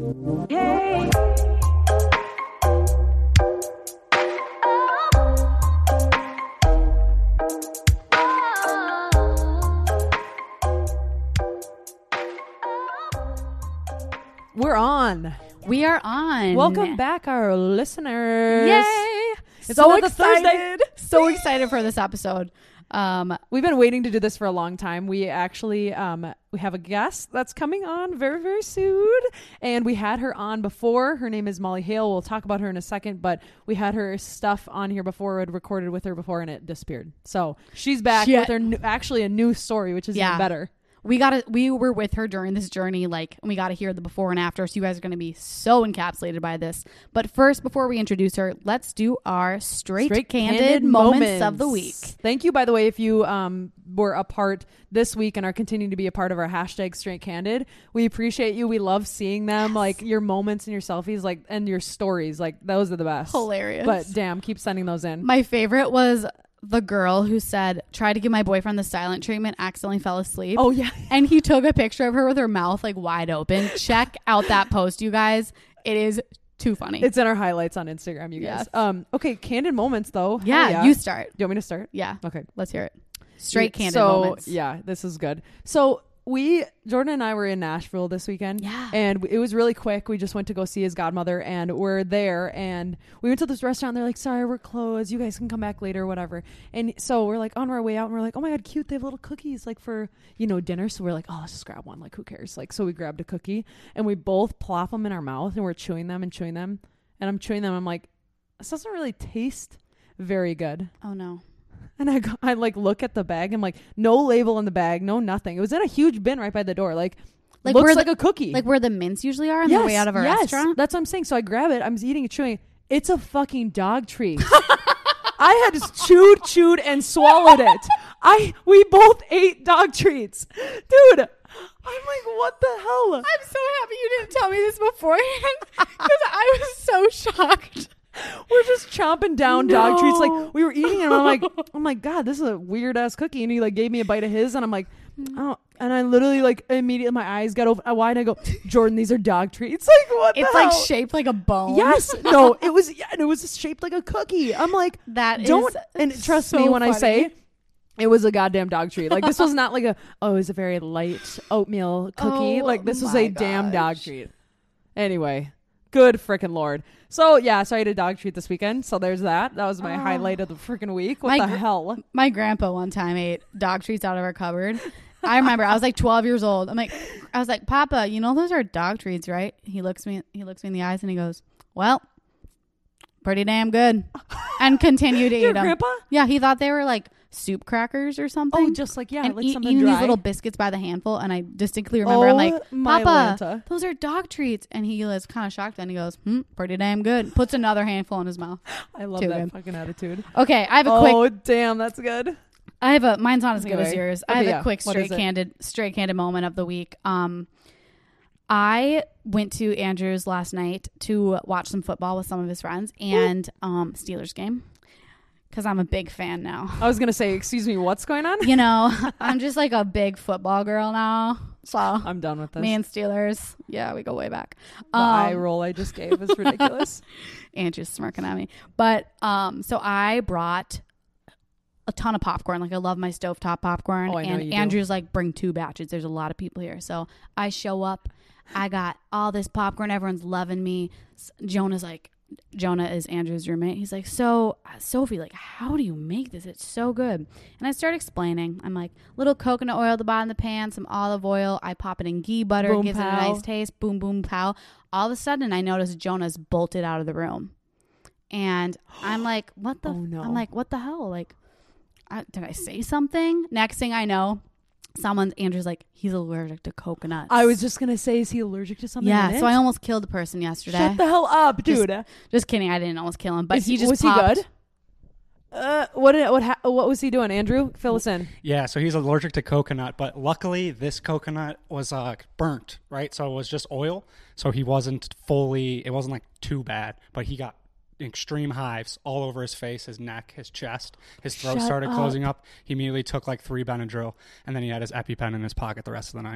Yay! We're on. We are on. Welcome back, our listeners. Yay! It's so another excited. Thursday. So excited for this episode. We've been waiting to do this for a long time. We actually we have a guest that's coming on very, very soon. And we had her on before. Her name is Molly Hale. We'll talk about her in a second. But we had her stuff on here before. We had recorded with her before and it disappeared. So she's back with her actually a new story, which is even better. We were with her during this journey, and we got to hear the before and after. So you guys are going to be so encapsulated by this. But first, before we introduce her, let's do our straight candid moments of the week. Thank you, by the way, if you were a part this week and are continuing to be a part of our hashtag Straight Candid. We appreciate you. We love seeing them, like your moments and your selfies, like and your stories. Like those are the best. Hilarious. But damn, keep sending those in. My favorite was the girl who said, tried to give my boyfriend the silent treatment, accidentally fell asleep. Oh, yeah. And he took a picture of her with her mouth like wide open. Check out that post, you guys. It is too funny. It's in our highlights on Instagram, you guys. Yes. Okay, candid moments, though. Yeah, you start. Do you want me to start? Yeah. Okay. Let's hear it. Straight candid moments. Yeah, this is good. So Jordan and I were in Nashville this weekend. Yeah. And it was really quick. We just went to go see his godmother and we're there and we went to this restaurant. They're like, sorry, we're closed. You guys can come back later, whatever. And so we're like on our way out and we're like, oh my God, cute. They have little cookies like for, dinner. So we're like, oh, let's just grab one. Like, who cares? Like, so we grabbed a cookie and we both plop them in our mouth and we're chewing them. And I'm chewing them. I'm like, this doesn't really taste very good. Oh no. And I like look at the bag. I'm like, no label on the bag, no nothing. It was in a huge bin right by the door. Like looks like a cookie. Like where the mints usually are on the way out of a restaurant? That's what I'm saying. So I grab it. I'm eating and chewing. It's a fucking dog treat. I had just chewed and swallowed it. We both ate dog treats. Dude, I'm like, what the hell? I'm so happy you didn't tell me this beforehand because I was so shocked. We're just chomping down dog treats. Like we were eating and I'm like, oh my God, this is a weird ass cookie. And he like gave me a bite of his and I'm like, oh, and I literally like immediately my eyes got wide. I go, Jordan, these are dog treats. Like what the hell? It's like shaped like a bone. Yes. No, it was shaped like a cookie. I'm like, and trust me when I say it was a goddamn dog treat. Like this was not like it was a very light oatmeal cookie. Like this was a damn dog treat. Anyway. Good frickin' Lord. So, yeah, I ate a dog treat this weekend. So, there's that. That was my highlight of the frickin' week. What the hell? My grandpa one time ate dog treats out of our cupboard. I remember I was like 12 years old. I was like, Papa, those are dog treats, right? He looks me in the eyes and he goes, well, pretty damn good. And continued to eat them. Your grandpa? Yeah, he thought they were like soup crackers or something. Oh, just like, and like something eating dry. these little biscuits by the handful. And I distinctly remember I'm like, Papa, Lanta. those are dog treats. And he was kind of shocked. Then he goes, pretty damn good. Puts another handful in his mouth. I love that fucking attitude. Okay, I have a quick. Oh, damn, that's good. Mine's not as good as yours. Okay, I have a quick straight candid moment of the week. I went to Andrew's last night to watch some football with some of his friends and Steelers game. Because I'm a big fan now. I was going to say, excuse me, what's going on? I'm just like a big football girl now. So I'm done with this. Me and Steelers. Yeah, we go way back. The eye roll I just gave is ridiculous. Andrew's smirking at me. But so I brought a ton of popcorn. Like I love my stovetop popcorn. Oh, I know and you Andrew's like, bring 2 batches. There's a lot of people here. So I show up. I got all this popcorn. Everyone's loving me. Jonah is Andrew's roommate. He's like, so Sophie, like, how do you make this? It's so good. And I start explaining. I'm like, little coconut oil at the bottom of the pan, some olive oil. I pop it in ghee butter. Boom, it gives pow. it a nice taste. Boom, boom, pow. All of a sudden, I notice Jonah's bolted out of the room. And I'm like, what the? Oh, no. I'm like, what the hell? Like, did I say something? Next thing I know, Andrew's like, he's allergic to coconuts. I was just going to say, is he allergic to something? Yeah, so I almost killed a person yesterday. Shut the hell up, dude. Just kidding. I didn't almost kill him, but was he good? What was he doing, Andrew? Fill us in. Yeah, so he's allergic to coconut, but luckily this coconut was burnt, right? So it was just oil. So it wasn't like too bad, but he got extreme hives all over his face, his neck, his chest. His throat started closing up. He immediately took like 3 Benadryl, and then he had his EpiPen in his pocket the rest of the night.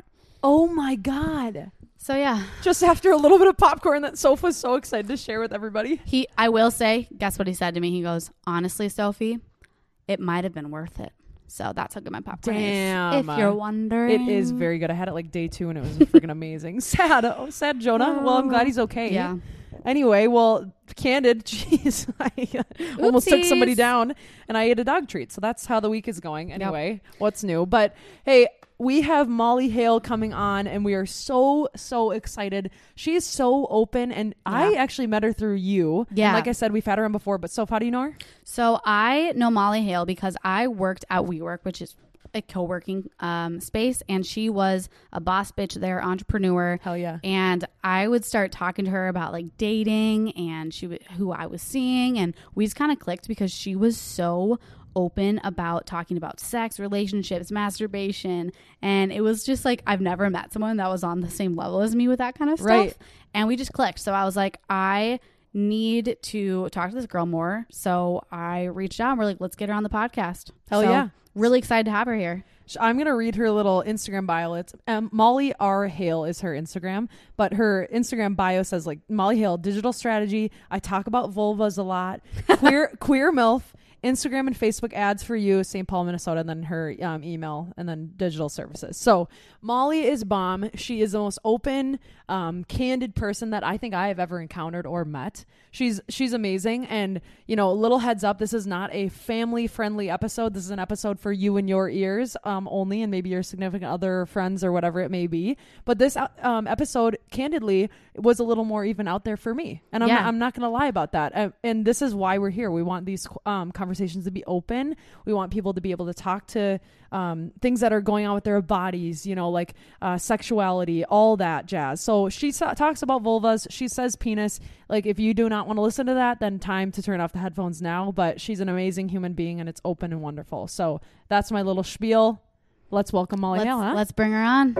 Oh my God. So yeah, Just after a little bit of popcorn that Soph was so excited to share with everybody. I will say, guess what he said to me? He goes, honestly, Sophie, it might have been worth it. So that's how good my popcorn Damn. is. If you're wondering. It is very good. I had it like day 2 and it was freaking amazing. Sad. Oh, sad Jonah. Well, I'm glad he's okay. Yeah. Anyway, well, Candid, jeez, I almost took somebody Oopsies. down and I ate a dog treat. So that's how the week is going. Anyway, what's new? But hey, we have Molly Hale coming on and we are so excited. She is so open and I actually met her through you. Yeah. And like I said, we've had her on before, but Soph, how do you know her? So I know Molly Hale because I worked at WeWork, which is a co-working space, and she was a boss bitch there, entrepreneur. Hell yeah. And I would start talking to her about like dating and who I was seeing, and we just kind of clicked because she was so open about talking about sex, relationships, masturbation, and it was just like I've never met someone that was on the same level as me with that kind of stuff. Right. And we just clicked. So I was like, I need to talk to this girl more. So I reached out and we're like, let's get her on the podcast. Hell So, yeah. Really excited to have her here. I'm going to read her little Instagram bio. It's Molly R. Hale is her Instagram, but her Instagram bio says like Molly Hale, digital strategy. I talk about vulvas a lot. Queer MILF. Instagram and Facebook ads for you, St. Paul, Minnesota, and then her email and then digital services. So Molly is bomb. She is the most open, candid person that I think I have ever encountered or met. She's amazing. And, you know, little heads up, this is not a family friendly episode. This is an episode for you and your ears only, and maybe your significant other, friends, or whatever it may be. But this episode, candidly, was a little more even out there for me. And I'm not going to lie about that. And this is why we're here. We want these conversations to be open. We want people to be able to talk to things that are going on with their bodies, you know, like sexuality, all that jazz. So she talks about vulvas. She says penis. Like, if you do not want to listen to that, then time to turn off the headphones now. But she's an amazing human being and it's open and wonderful. So that's my little spiel. Let's welcome Molly Hale, huh? Let's bring her on.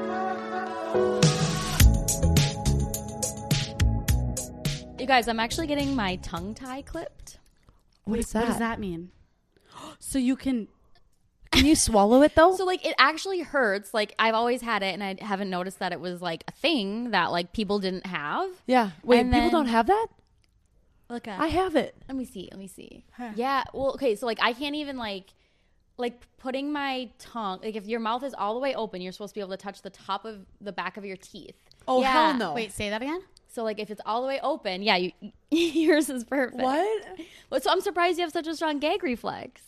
You guys, I'm actually getting my tongue tie clipped. What is that? What does that mean? So you can you swallow it though? So, like, it actually hurts. Like, I've always had it, and I haven't noticed that it was, like, a thing that, like, people didn't have. Yeah. Wait, And people then- don't have that? Look at I have it. Let me see. Yeah. Well, okay. So, like, I can't even, like putting my tongue, like, if your mouth is all the way open, you're supposed to be able to touch the top of the back of your teeth. Oh, Yeah. hell no. Wait, say that again? So, like, if it's all the way open, yeah, yours is perfect. What? Well, so I'm surprised you have such a strong gag reflex.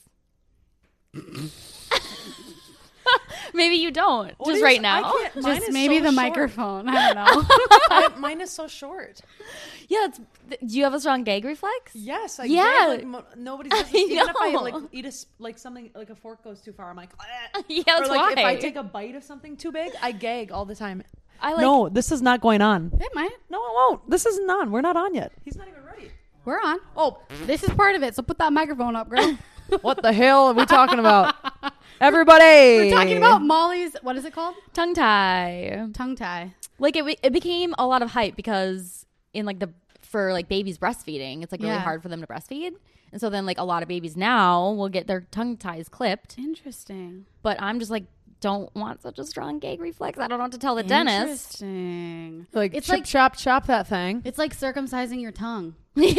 Maybe you don't. What Just is- right I now. can't- mine Just is maybe so the short. microphone. I don't know. Mine is so short. Yeah. Do you have a strong gag reflex? Yes, I Yeah. gag like nobody's business. Even if I know. like eat like something, like a fork goes too far, I'm like, Yeah, or that's like why. if I take a bite of something too big, I gag all the time. I like. No, this is not going on. It might. No, it won't. This isn't on. We're not on yet. He's not even ready. We're on. Oh, This is part of it. So put that microphone up, girl. what the hell are we talking about? Everybody, We're talking about Molly's, what is it called? tongue tie. Tongue tie. Like it became a lot of hype because in like for like babies breastfeeding, it's like really Yeah. hard for them to breastfeed. And so then like a lot of babies now will get their tongue ties clipped. Interesting. But I'm just like, don't want such a strong gag reflex. I don't know what to tell the dentist. Interesting. like It's chip, like- chop that thing. It's like circumcising your tongue.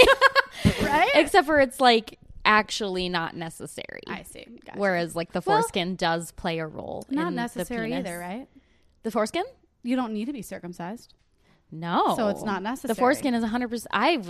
Right? Except for it's like actually not necessary. I see. Gotcha. Whereas like the Well, foreskin does play a role. Not in necessary the penis. either, right? The foreskin? You don't need to be circumcised. No. So it's not necessary. The foreskin is 100%.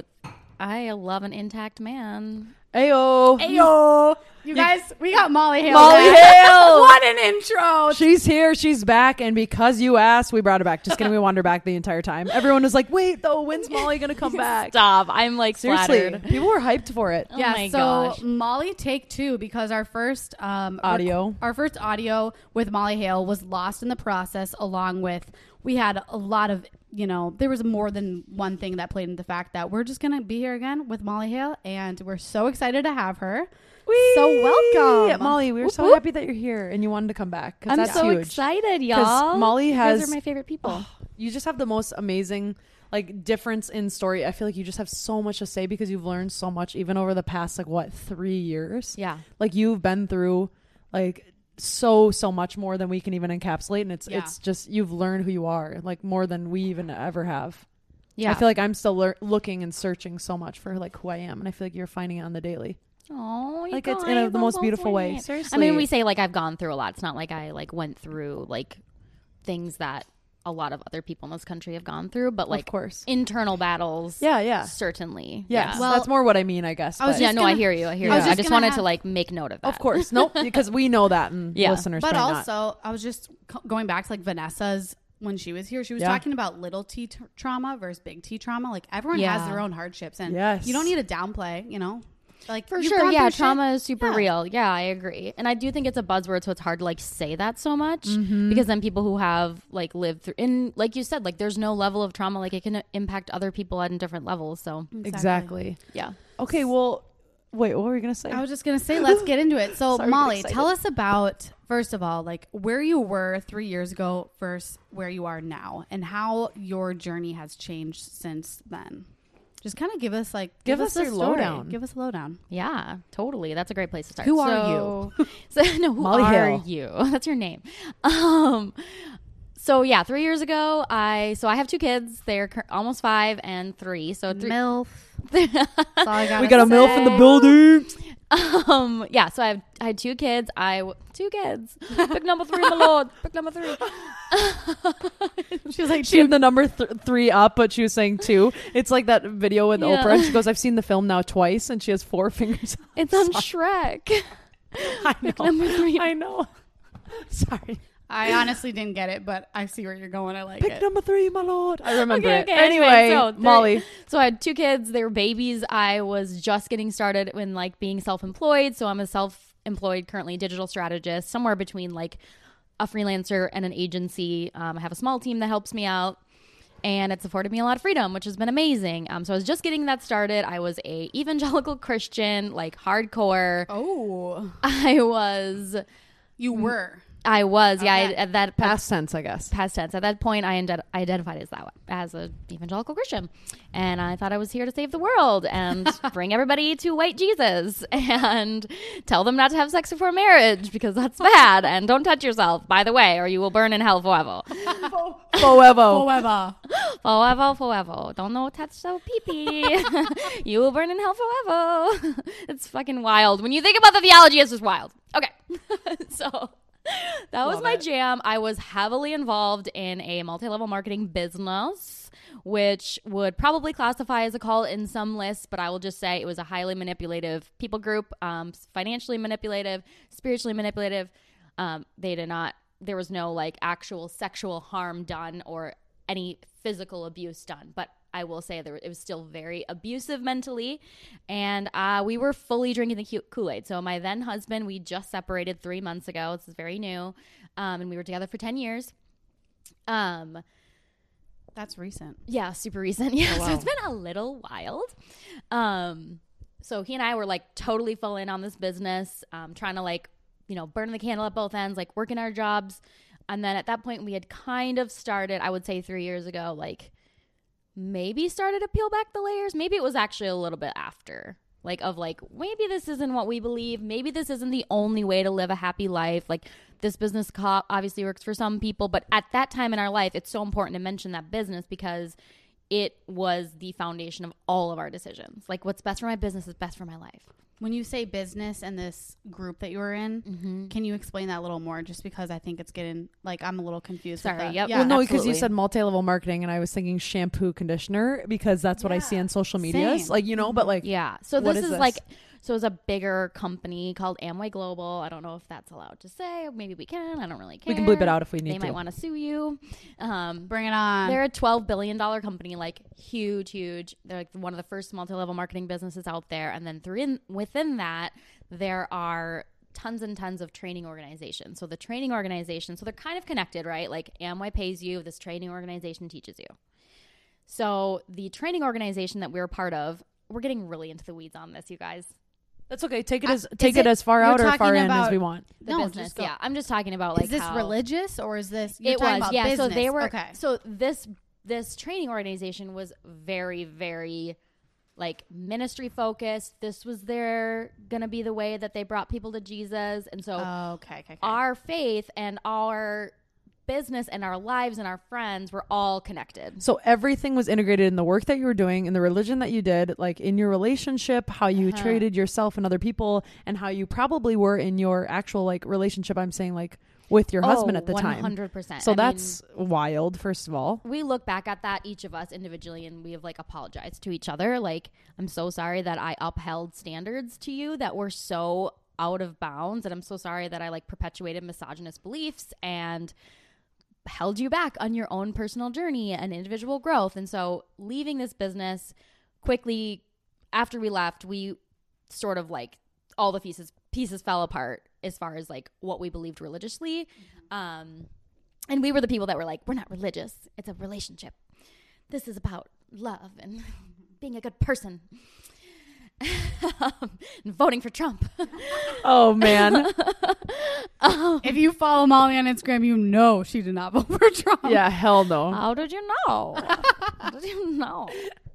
I love an intact man. Ayo. Ayo. You guys, we got Molly Hale. Molly back. Hale. What an intro. She's here. She's back. And because you asked, we brought her back. Just kidding. We wanted her back the entire time. Everyone was like, wait, though, when's Molly going to come back? Stop. I'm like Seriously. flattered. People were hyped for it. Oh Yeah, my so gosh. Molly take two because our first Audio. our first audio with Molly Hale was lost in the process, along with we had a lot of, you know, there was more than one thing that played into the fact that we're just gonna be here again with Molly Hale, and we're so excited to have her. So welcome, Molly. We were so Whoop, whoop. happy that you're here and you wanted to come back. 'Cause I'm that's so huge. excited, y'all. Molly You has- guys are my favorite people. You just have the most amazing like difference in story. I feel like you just have so much to say because you've learned so much even over the past 3 years. Yeah. Like you've been through like so much more than we can even encapsulate, and it's Yeah. it's just you've learned who you are like more than we even ever have. Yeah. I feel like I'm still looking and searching so much for like who I am, and I feel like you're finding it on the daily. Oh, Like it's in the most beautiful way. Seriously. I mean, we say like I've gone through a lot. It's not like I like went through like things that a lot of other people in this country have gone through, but like of course. internal battles. Yeah. Certainly. Yes. Yeah. Well, that's more what I mean, I guess. I was but- just I gonna- hear you. I hear I you. was I just just gonna wanted to have- like make note of that. of course. Nope. Because we know that, and Yeah. listeners But probably not. also, I was just going back to like Vanessa's when she was here. She was Yeah. talking about little T trauma versus big T trauma. Like everyone has Yeah. their own hardships, and Yes. you don't need to downplay. You know, like For you've sure, gone yeah, through shit. trauma is super Yeah. real. Yeah, I agree, and I do think it's a buzzword, so it's hard to like say that so much Mm-hmm. because then people who have like lived through, and like you said, like there's no level of trauma, like it can impact other people at different levels. So Exactly. yeah, Okay. Well, wait. What were you gonna say? I was just gonna say, let's get into it. So, Sorry, Molly, excited. tell us about first of all, like where you were 3 years ago versus where you are now, and how your journey has changed since then. Just kind of give us Give us the your story. lowdown. Give us a lowdown. yeah, totally. That's a great place to start. Who are you? So no, who Molly are Hill. you? That's your name. So yeah, 3 years ago, I have 2 kids. They're almost 5 and 3. So MILF. That's all I got. we got a MILF in the building. Yeah, so I had 2 kids. 2 kids. Pick number 3, my lord. Pick number 3. She was like, She had the number 3 up, but she was saying 2. It's like that video with Yeah. Oprah. And she goes, "I've seen the film now twice," and she has 4 fingers. It's on Shrek. I Pick know. number 3. I know. Sorry. I honestly didn't get it, but I see where you're going. I like Pick it. number 3, my lord. I remember Okay, it. okay, Anyway, so Molly. So I had 2 kids. They were babies. I was just getting started in like being self-employed. So I'm a self-employed currently digital strategist, somewhere between like a freelancer and an agency. I have a small team that helps me out, and it's afforded me a lot of freedom, which has been amazing. So I was just getting that started. I was a evangelical Christian, like hardcore. Oh, you were. I was, yeah. Okay. At that Past tense, I guess. past tense. At that point, I identified as that as an evangelical Christian, and I thought I was here to save the world and bring everybody to white Jesus and tell them not to have sex before marriage because that's bad, and don't touch yourself, by the way, or you will burn in hell forever. Forever. Forever. Don't know touch so pee-pee. You will burn in hell forever. It's fucking wild. When you think about the theology, it's just wild. Okay. So that was Love my it. jam. I was heavily involved in a multi-level marketing business, which would probably classify as a cult in some lists, but I will just say it was a highly manipulative people group, financially manipulative, spiritually manipulative. There was no like actual sexual harm done or any physical abuse done, but I will say it was still very abusive mentally, and we were fully drinking the Kool-Aid. So my then husband, we just separated 3 months ago. This is very new, and we were together for 10 years. That's recent. Yeah, super recent. Yeah, Oh, wow. so it's been a little wild. So he and I were like totally full in on this business, trying to like, burn the candle at both ends, like working our jobs. And then at that point we had kind of started, I would say 3 years ago, like maybe started to peel back the layers. Maybe it was actually a little bit after, maybe this isn't what we believe. Maybe this isn't the only way to live a happy life. Like this business obviously works for some people, but at that time in our life, it's so important to mention that business because it was the foundation of all of our decisions. Like what's best for my business is best for my life. When you say business and this group that you were in, can you explain that a little more? Just because I think it's getting like I'm a little confused. Sorry, with that. yep. Yeah. Well, no, because you absolutely. said multi-level marketing, and I was thinking shampoo, conditioner, because that's what I see on social medias. Same. Like, but like, Yeah. So What this is is this? like, so it's a bigger company called Amway Global. I don't know if that's allowed to say. Maybe we can. I don't really care. we can bleep it out if we need They to. might want to sue you. Bring it on. They're a $12 billion company, like huge. They're like one of the first multi-level marketing businesses out there. And then within that, there are tons and tons of training organizations. So the training organization, so they're kind of connected, right? Like Amway pays you, this training organization teaches you. So the training organization that we're a part of, we're getting really into the weeds on this, you guys. That's okay. Take Is it as far you're out or talking far in as about- we want. The No, business, just go. yeah. I'm just talking about like is this how religious or is this? You're it talking was, about yeah. So business. they were okay. So this training organization was very, very like ministry focused. This was gonna be the way that they brought people to Jesus. And so Okay. our faith and our business and our lives and our friends were all connected. So everything was integrated in the work that you were doing, in the religion that you did, like in your relationship, how you treated yourself and other people, and how you probably were in your actual like relationship. I'm saying like with your husband at the time. 100%. So that's wild, first of all. We look back at that, each of us individually, and we have like apologized to each other. Like, I'm so sorry that I upheld standards to you that were so out of bounds. And I'm so sorry that I like perpetuated misogynist beliefs and held you back on your own personal journey and individual growth. And so leaving this business quickly after we left, we sort of like all the pieces fell apart as far as like what we believed religiously. And we were the people that were like, we're not religious. It's a relationship. This is about love and being a good person. And voting for Trump. Oh, man. If you follow Molly on Instagram, you know she did not vote for Trump. Yeah, hell no. How did you know? How did you know?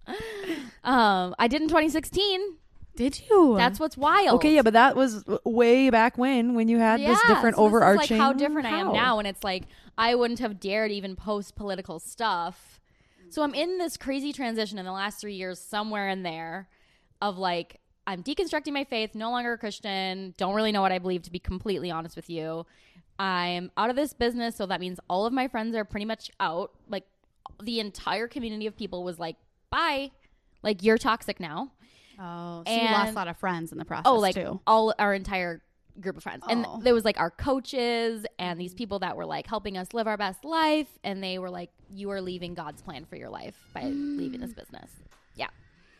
I did in 2016. Did you? That's what's wild. Okay, yeah, but that was way back when you had this different so overarching. This is like how different I am now, and it's like I wouldn't have dared even post political stuff. So I'm in this crazy transition in the last 3 years, somewhere in there, of like I'm deconstructing my faith, no longer a Christian, don't really know what I believe, to be completely honest with you. I'm out of this business, so that means all of my friends are pretty much out. Like the entire community of people was like, bye, like you're toxic now. Oh, so you lost a lot of friends in the process. Oh, like too. all our entire group of friends. And Oh. there was like our coaches and these people that were like helping us live our best life. And they were like, you are leaving God's plan for your life by leaving this business. Yeah.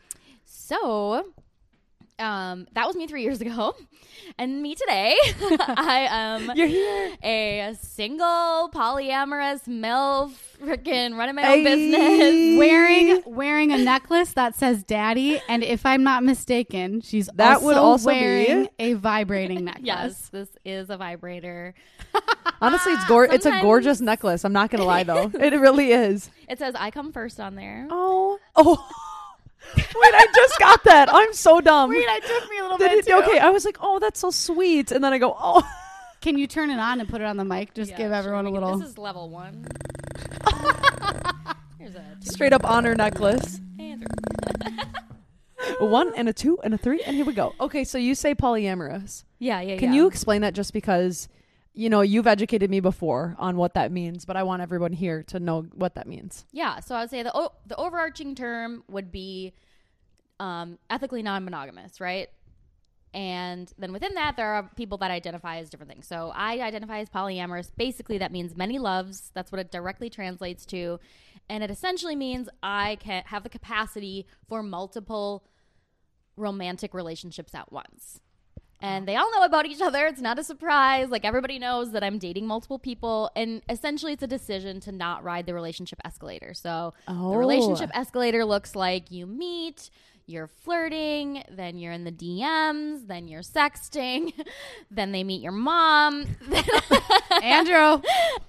So that was me 3 years ago. And me today, I am You're here. a single polyamorous MILF, freaking running my own business. Wearing a necklace that says daddy, and if I'm not mistaken, she's That would also wearing be- a vibrating necklace. Yes, this is a vibrator. Honestly, it's it's a Sometimes- gorgeous necklace. I'm not going to lie, though. It really is. It says I come first on there. Oh. Wait, I just got that. I'm so dumb. That took me a little Did bit it- too. okay, I was like, oh, that's so sweet. And then I go, oh. Can you turn it on and put it on the mic? Just Yeah, give sure, everyone a we can- little. This is level 1. Here's a 2 Straight up honor necklace. and 3. A 1 and a 2 and a 3, and here we go. Okay, so you say polyamorous. Yeah. Can you explain that, just because, you know, you've educated me before on what that means, but I want everyone here to know what that means. Yeah. So I would say the overarching term would be ethically non-monogamous, right? And then within that, there are people that identify as different things. So I identify as polyamorous. Basically, that means many loves. That's what it directly translates to. And it essentially means I can have the capacity for multiple romantic relationships at once. And they all know about each other. It's not a surprise. Like, everybody knows that I'm dating multiple people. And essentially, it's a decision to not ride the relationship escalator. So Oh. the relationship escalator looks like you meet, you're flirting, then you're in the DMs, then you're sexting, then they meet your mom. Andrew.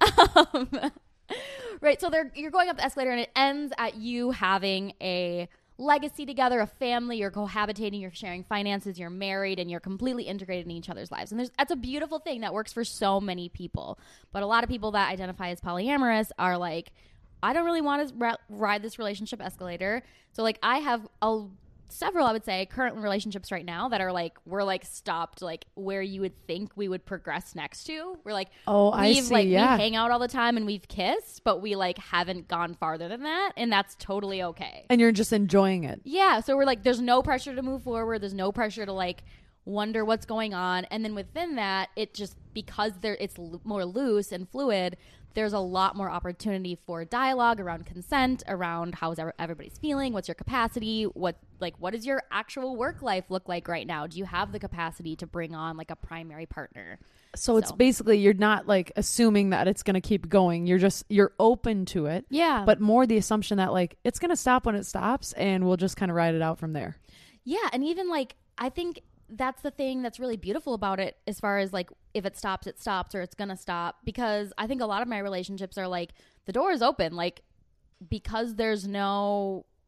Right. So you're going up the escalator, and it ends at you having a legacy together, a family, you're cohabitating, you're sharing finances, you're married, and you're completely integrated in each other's lives. And that's a beautiful thing that works for so many people. But a lot of people that identify as polyamorous are like, I don't really want to ride this relationship escalator. So like I have several, I would say, current relationships right now that are like, we're like stopped like where you would think we would progress next to. We're like, Oh, I see, like, yeah. we hang out all the time and we've kissed, but we like haven't gone farther than that. And that's totally okay. And you're just enjoying it. Yeah. So we're like, there's no pressure to move forward. There's no pressure to like wonder what's going on. And then within that, it just, because it's more loose and fluid, there's a lot more opportunity for dialogue around consent, around how's everybody's feeling, what's your capacity, what does your actual work life look like right now? Do you have the capacity to bring on like a primary partner? So it's basically, you're not like assuming that it's going to keep going. You're open to it. Yeah. But more the assumption that like it's going to stop when it stops, and we'll just kind of ride it out from there. Yeah. And even like, I think that's the thing that's really beautiful about it, as far as like, if it stops, or it's going to stop. Because I think a lot of my relationships are like, the door is open. Like, because there's no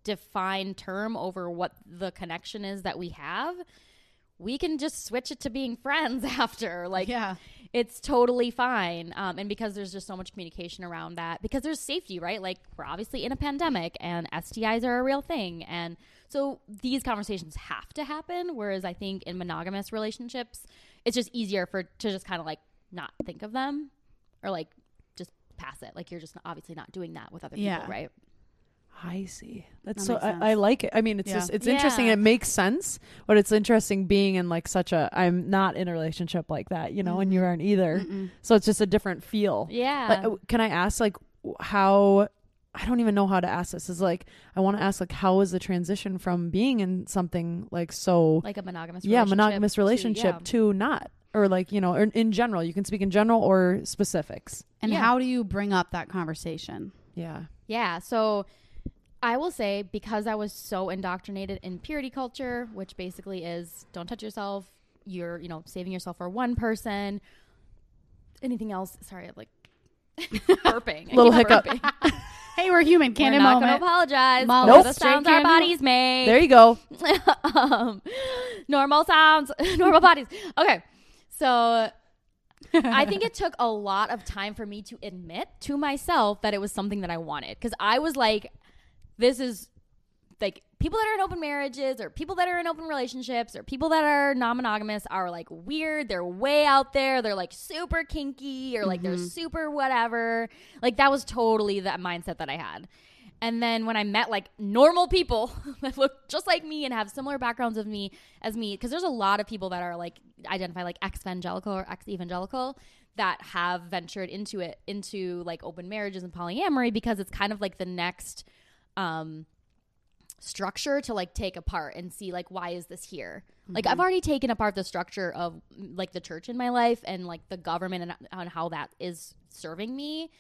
defined term over what the connection is that we have, we can just switch it to being friends after. Like, Yeah. it's totally fine. And because there's just so much communication around that, because there's safety, right? Like, we're obviously in a pandemic and STIs are a real thing. And so these conversations have to happen. Whereas I think in monogamous relationships, it's just easier to just kind of like not think of them or like just pass it. Like, you're just obviously not doing that with other people, right? I see. That's That so makes sense. I like it. I mean, it's Yeah. just it's interesting. It makes sense, but it's interesting being in like such a. I'm not in a relationship like that, you know, and you aren't either. Mm-mm. So it's just a different feel. Yeah. Like, can I ask like how? I don't even know how to ask this. Is like I want to ask like how is the transition from being in something like so like a monogamous monogamous relationship to to not, or like, you know, or in general. You can speak in general or specifics. And Yeah. how do you bring up that conversation? Yeah. So I will say, because I was so indoctrinated in purity culture, which basically is don't touch yourself. You're, you know, saving yourself for one person. Anything else? Sorry, I'm like burping. I Little keep hiccup. burping. Hey, we're human. We're Candy not going to moment. apologize. Nope. Those are the Straight sounds our candy. bodies make. There you go. Normal sounds, normal bodies. Okay. So I think it took a lot of time for me to admit to myself that it was something that I wanted. Because I was like, this is like people that are in open marriages or people that are in open relationships or people that are non-monogamous are like weird. They're way out there. They're like super kinky or like they're super whatever. Like that was totally that mindset that I had. And then when I met like normal people that look just like me and have similar backgrounds as me, because there's a lot of people that are like identify like ex-evangelical or ex-evangelical that have ventured into like open marriages and polyamory, because it's kind of like the next structure to like take apart and see like, why is this here? Like I've already taken apart the structure of like the church in my life and like the government and on how that is serving me.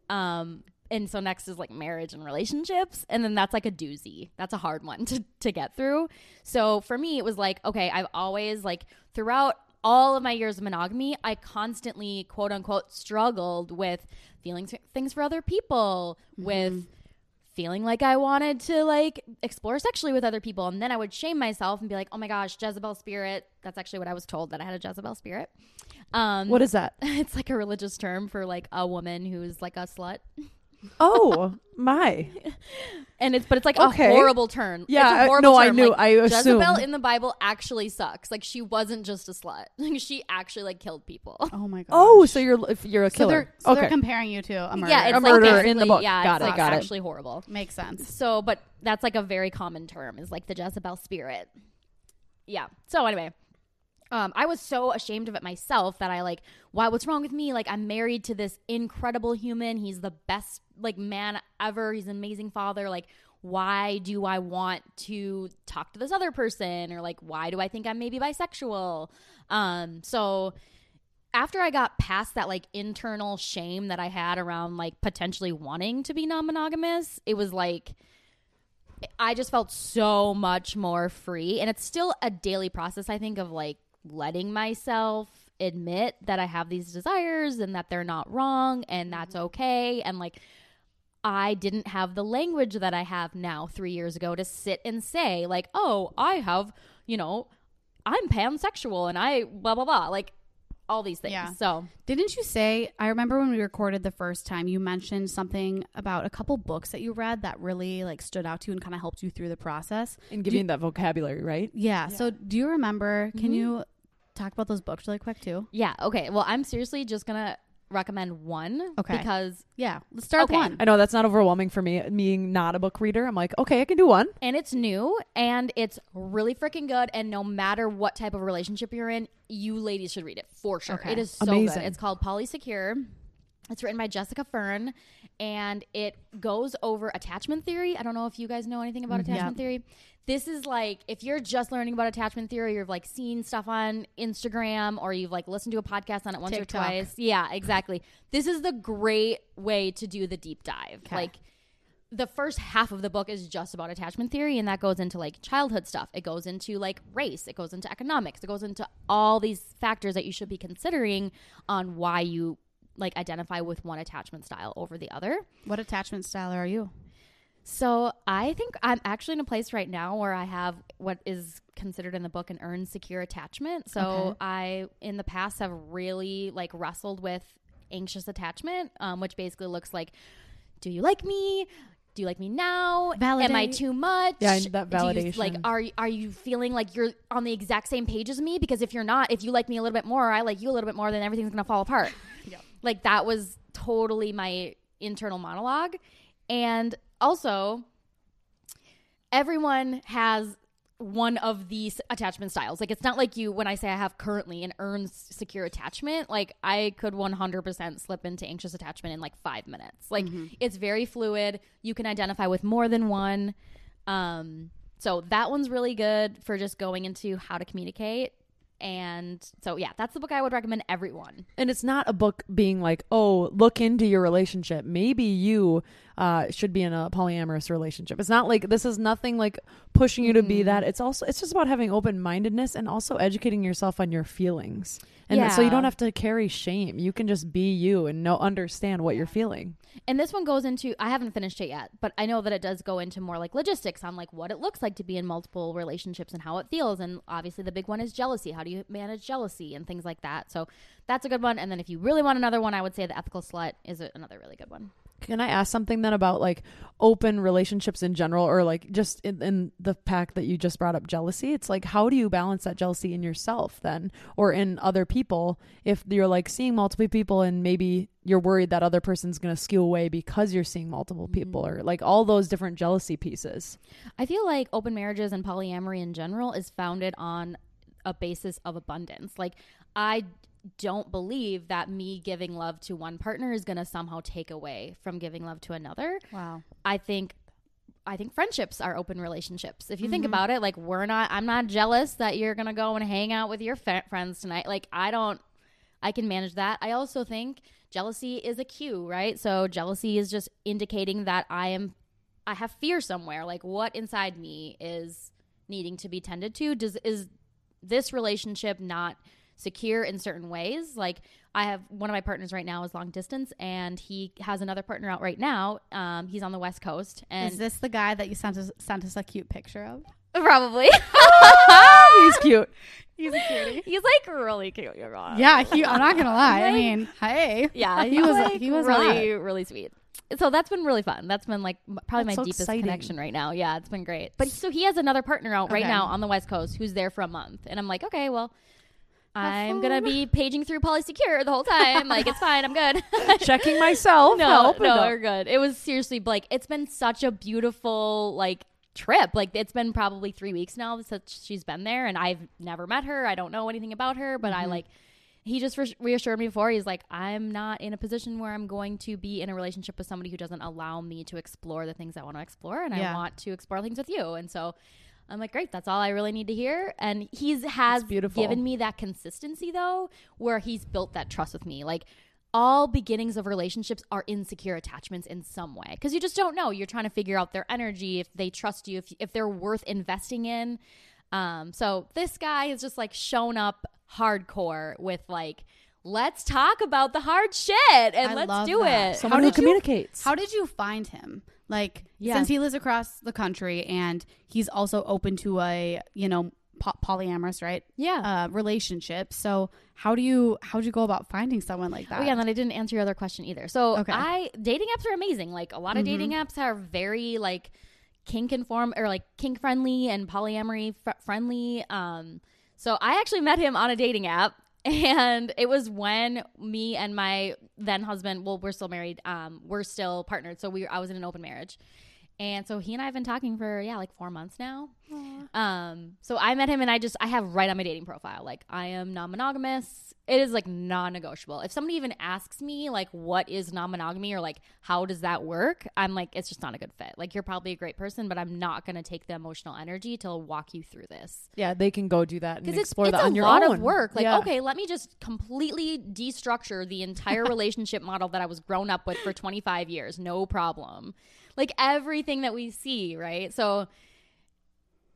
And so next is like marriage and relationships. And then that's like a doozy. That's a hard one to get through. So for me, it was like, okay, I've always like throughout all of my years of monogamy, I constantly quote unquote struggled with feeling things for other people, with feeling like I wanted to like explore sexually with other people. And then I would shame myself and be like, oh my gosh, Jezebel spirit. That's actually what I was told, that I had a Jezebel spirit. What is that? It's like a religious term for like a woman who's like a slut. Oh my. And it's like Okay. a horrible term. Yeah, it's a horrible no, I term. knew. Like, I assumed. Jezebel in the Bible actually sucks. Like she wasn't just a slut. Like she actually like killed people. Oh my god. Oh, so if you're a so killer. they're comparing you to a murderer. Yeah, it's A like murderer basically- in the book. Yeah, Got it's it, like got it. actually horrible. Makes sense. So, but that's like a very common term, is like the Jezebel spirit. Yeah. So anyway, I was so ashamed of it myself that I like, what's wrong with me? Like I'm married to this incredible human. He's the best like man ever. He's an amazing father. Like, why do I want to talk to this other person? Or like, why do I think I'm maybe bisexual? So after I got past that like internal shame that I had around like potentially wanting to be non-monogamous, it was like, I just felt so much more free. And it's still a daily process, I think, of like letting myself admit that I have these desires and that they're not wrong and that's okay. And like, I didn't have the language that I have now 3 years ago to sit and say like, oh, I have, you know, I'm pansexual and I blah, blah, blah. Like all these things. Yeah. So Didn't you say, I remember when we recorded the first time, you mentioned something about a couple books that you read that really like stood out to you and kind of helped you through the process. And giving that vocabulary, right? Yeah. So do you remember, can you talk about those books really quick too? yeah. Okay. Well, I'm seriously just going to recommend one. Okay. Because Yeah. Let's start Okay. with one. I know that's not overwhelming for me, being not a book reader. I'm like, okay, I can do one. and it's new and it's really freaking good. And no matter what type of relationship you're in, you ladies should read it for sure. Okay. It is so Amazing. good. It's called Polysecure. It's written by Jessica Fern and it goes over attachment theory. I don't know if you guys know anything about attachment theory. This is like, if you're just learning about attachment theory, you've like seen stuff on Instagram or you've like listened to a podcast on it once TikTok. or twice. Yeah, exactly. This is the great way to do the deep dive. Okay. Like, the first half of the book is just about attachment theory, and that goes into like childhood stuff. It goes into like race. It goes into economics. It goes into all these factors that you should be considering on why you like identify with one attachment style over the other. What attachment style are you? So I think I'm actually in a place right now where I have what is considered in the book an earned secure attachment. So Okay. I, in the past, have really like wrestled with anxious attachment, which basically looks like, do you like me? Do you like me now? Am I Validate. too much? Yeah, I need that Do you, validation. like, are you feeling like you're on the exact same page as me? Because if you're not, if you like me a little bit more, or I like you a little bit more, then everything's gonna fall apart. Like that was totally my internal monologue. And also, everyone has one of these attachment styles. Like, it's not like when I say I have currently an earned secure attachment, like I could 100% slip into anxious attachment in like 5 minutes. Like, it's very fluid. You can identify with more than one. So that one's really good for just going into how to communicate. And so, yeah, that's the book I would recommend everyone. And it's not a book being like, oh, look into your relationship. Maybe you should be in a polyamorous relationship. It's not like, this is nothing like pushing you to be that. It's just about having open-mindedness and also educating yourself on your feelings. And so you don't have to carry shame. You can just be you and understand what you're feeling. And this one goes into, I haven't finished it yet, but I know that it does go into more like logistics on like what it looks like to be in multiple relationships and how it feels. And obviously the big one is jealousy. How do you manage jealousy and things like that? So that's a good one. And then if you really want another one, I would say The Ethical Slut is another really good one. Can I ask something then about like open relationships in general, or like just in the pack that you just brought up, jealousy? It's like, how do you balance that jealousy in yourself then, or in other people, if you're like seeing multiple people and maybe you're worried that other person's going to skew away because you're seeing multiple people, or like all those different jealousy pieces? I feel like open marriages and polyamory in general is founded on a basis of abundance. Like, I don't believe that me giving love to one partner is going to somehow take away from giving love to another. Wow. I think friendships are open relationships. If you think about it, like I'm not jealous that you're going to go and hang out with your friends tonight. Like I can manage that. I also think jealousy is a cue, right? So jealousy is just indicating that I have fear somewhere. Like what inside me is needing to be tended to. Is this relationship not secure in certain ways? Like I have one of my partners right now is long distance, and he has another partner out right now. He's on the West Coast. And Is this the guy that you sent us a cute picture of? probably. He's cute. He's a cutie. He's like really cute. You're wrong. Yeah, I'm not gonna lie. I Like- mean, hey. Yeah, he was like, he was really hot. really sweet. So that's been really fun. That's been like probably That's my so deepest exciting. connection right now. Yeah, it's been great. But so he has another partner out right Okay. now on the West Coast who's there for a month, and I'm like, okay, well, I'm fun. gonna be paging through Polysecure the whole time. Like it's fine, I'm good. Checking myself. No, you're good. It was seriously like it's been such a beautiful like trip. Like it's been probably 3 weeks now since she's been there, and I've never met her. I don't know anything about her, but I like. He just reassured me before. He's like, I'm not in a position where I'm going to be in a relationship with somebody who doesn't allow me to explore the things I want to explore, and Yeah. I want to explore things with you. And so I'm like, great, that's all I really need to hear. And has That's beautiful. given me that consistency though, where he's built that trust with me. Like all beginnings of relationships are insecure attachments in some way, because you just don't know. You're trying to figure out their energy, if they trust you, if they're worth investing in. So this guy has just like shown up hardcore with like, let's talk about the hard shit and I let's love do that. it. Someone who did you- communicates. How did you find him? Like, Yeah. since he lives across the country and he's also open to a, polyamorous, right? Yeah. Relationship. So how'd you go about finding someone like that? Oh yeah, and then I didn't answer your other question either. So Okay. dating apps are amazing. Like a lot of dating apps are very like kink friendly and polyamory friendly. So I actually met him on a dating app, and it was when me and my then husband, well, we're still married, we're still partnered. So I was in an open marriage. And so he and I have been talking for, like 4 months now. So I met him, and I have right on my dating profile, like I am non-monogamous. It is like non-negotiable. If somebody even asks me like, what is non-monogamy, or like, how does that work? I'm like, it's just not a good fit. Like, you're probably a great person, but I'm not going to take the emotional energy to walk you through this. Yeah, they can go do that and Because explore it's that a on your lot own. of work. Like, Yeah. okay, let me just completely destructure the entire relationship model that I was grown up with for 25 years. No problem. Like everything that we see, right? So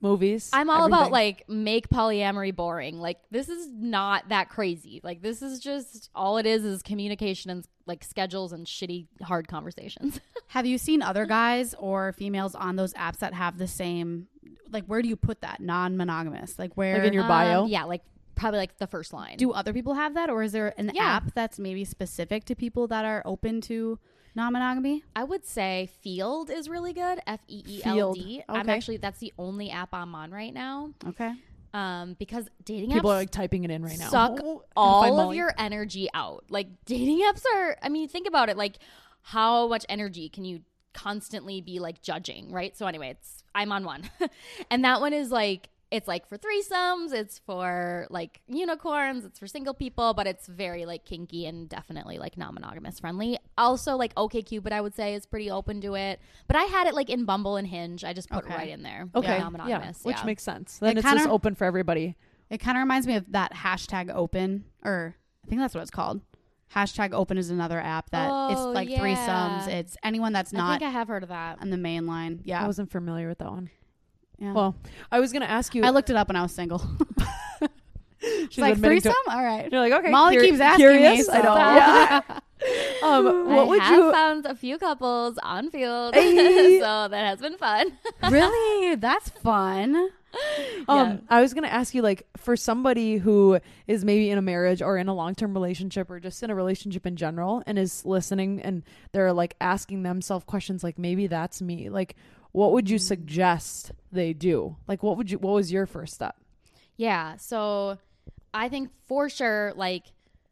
movies. I'm all everything. about like make polyamory boring. Like this is not that crazy. Like this is just all it is communication and like schedules and shitty hard conversations. Have you seen other guys or females on those apps that have the same, like, where do you put that non-monogamous? Like where Like in your bio? Yeah, like probably like the first line. do other people have that, or is there an Yeah. app that's maybe specific to people that are open to non-monogamy? I would say Field is really good. FEELD. Field. I'm Okay. actually that's the only app I'm on right now. Okay. Because dating People apps are like typing it in right now. suck Oh, find all of Molly. your energy out. Like dating apps are, I mean, think about it. Like how much energy can you constantly be like judging, right? So anyway, I'm on one. And that one is like, it's like for threesomes, it's for like unicorns, it's for single people, but it's very like kinky and definitely like non-monogamous friendly. Also like OkCupid, I would say, is pretty open to it. But I had it like in Bumble and Hinge. I just put Okay. it right in there. Okay. Non-monogamous. Which yeah. makes sense. Then It it's just kinda- open for everybody. It kind of reminds me of that hashtag open, or I think that's what it's called. Hashtag open is another app that it's Oh, like yeah. threesomes. It's anyone that's I not think I have heard of that. on the main line. Yeah. I wasn't familiar with that one. Yeah. Well, I was going to ask you. I looked it up when I was single. she's It's like admitting to- threesome? All right. You're like, okay. Molly keeps asking curious? me. I so- know. Yeah. What I would have you? found a few couples on Field, Hey. so that has been fun. Really? That's fun. Yeah. I was going to ask you, like, for somebody who is maybe in a marriage or in a long-term relationship or just in a relationship in general and is listening and they're like asking themselves questions like, maybe that's me. Like, what would you suggest they do? Like, what was your first step? Yeah, so I think for sure, like,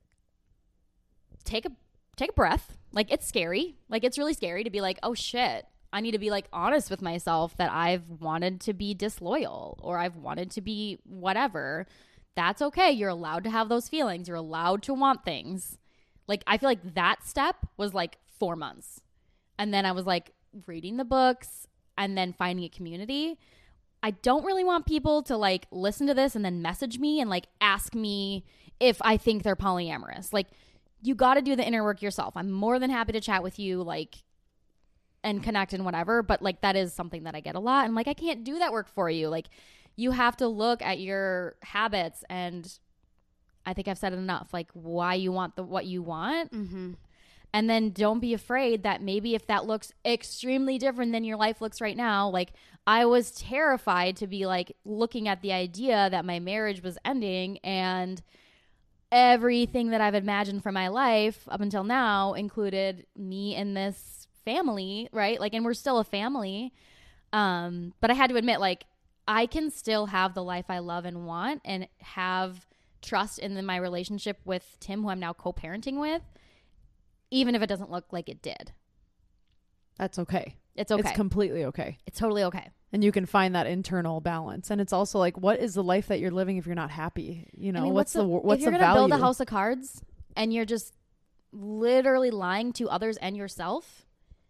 take a breath. Like, it's scary. Like, it's really scary to be like, oh shit, I need to be like honest with myself that I've wanted to be disloyal or I've wanted to be whatever. That's okay. You're allowed to have those feelings. You're allowed to want things. Like, I feel like that step was like 4 months. And then I was like reading the books and then finding a community. I don't really want people to like listen to this and then message me and like ask me if I think they're polyamorous. Like, you got to do the inner work yourself. I'm more than happy to chat with you, like, and connect and whatever, but like that is something that I get a lot. And like, I can't do that work for you. Like, you have to look at your habits, and I think I've said it enough, like why you want what you want. Mm-hmm. And then don't be afraid that maybe if that looks extremely different than your life looks right now, like I was terrified to be like looking at the idea that my marriage was ending and everything that I've imagined for my life up until now included me in this family, right? Like, and we're still a family. But I had to admit, like, I can still have the life I love and want and have trust in my relationship with Tim, who I'm now co-parenting with, even if it doesn't look like it did. That's okay. It's okay. It's completely okay. It's totally okay. And you can find that internal balance. And it's also like, what is the life that you're living if you're not happy? You know, I mean, what's the if you're the gonna value? build a house of cards and you're just literally lying to others and yourself,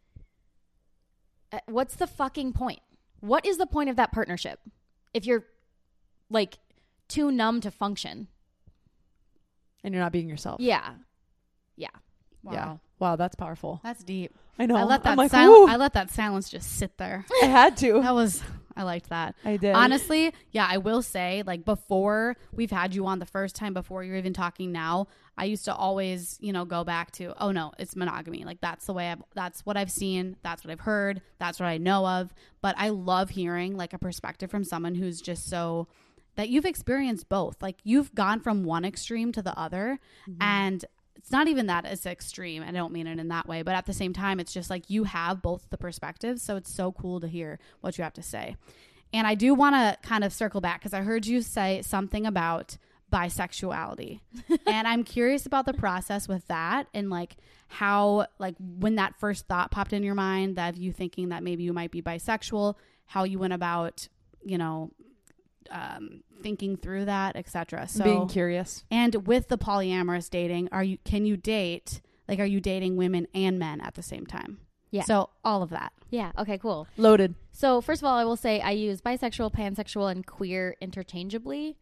what's the fucking point? What is the point of that partnership if you're like too numb to function? And you're not being yourself. Yeah. Wow. Yeah. Wow, that's powerful. That's deep. I know. I let that I'm like, silence. "Ooh." I let that silence just sit there. I had to. I liked that. I did. Honestly, yeah, I will say, like, before we've had you on the first time, before you're even talking now, I used to always, go back to, oh no, it's monogamy. Like, that's what I've seen. That's what I've heard. That's what I know of. But I love hearing like a perspective from someone who's just so that you've experienced both. Like, you've gone from one extreme to the other. And it's not even that it's extreme. I don't mean it in that way, but at the same time, it's just like you have both the perspectives. So it's so cool to hear what you have to say. And I do want to kind of circle back because I heard you say something about bisexuality. And I'm curious about the process with that and like how, like when that first thought popped in your mind that you thinking that maybe you might be bisexual, how you went about, thinking through that, etc. So Being curious. and with the polyamorous dating, are you dating women and men at the same time? Yeah. So all of that. Yeah. Okay, cool. Loaded. So first of all, I will say I use bisexual, pansexual, and queer interchangeably.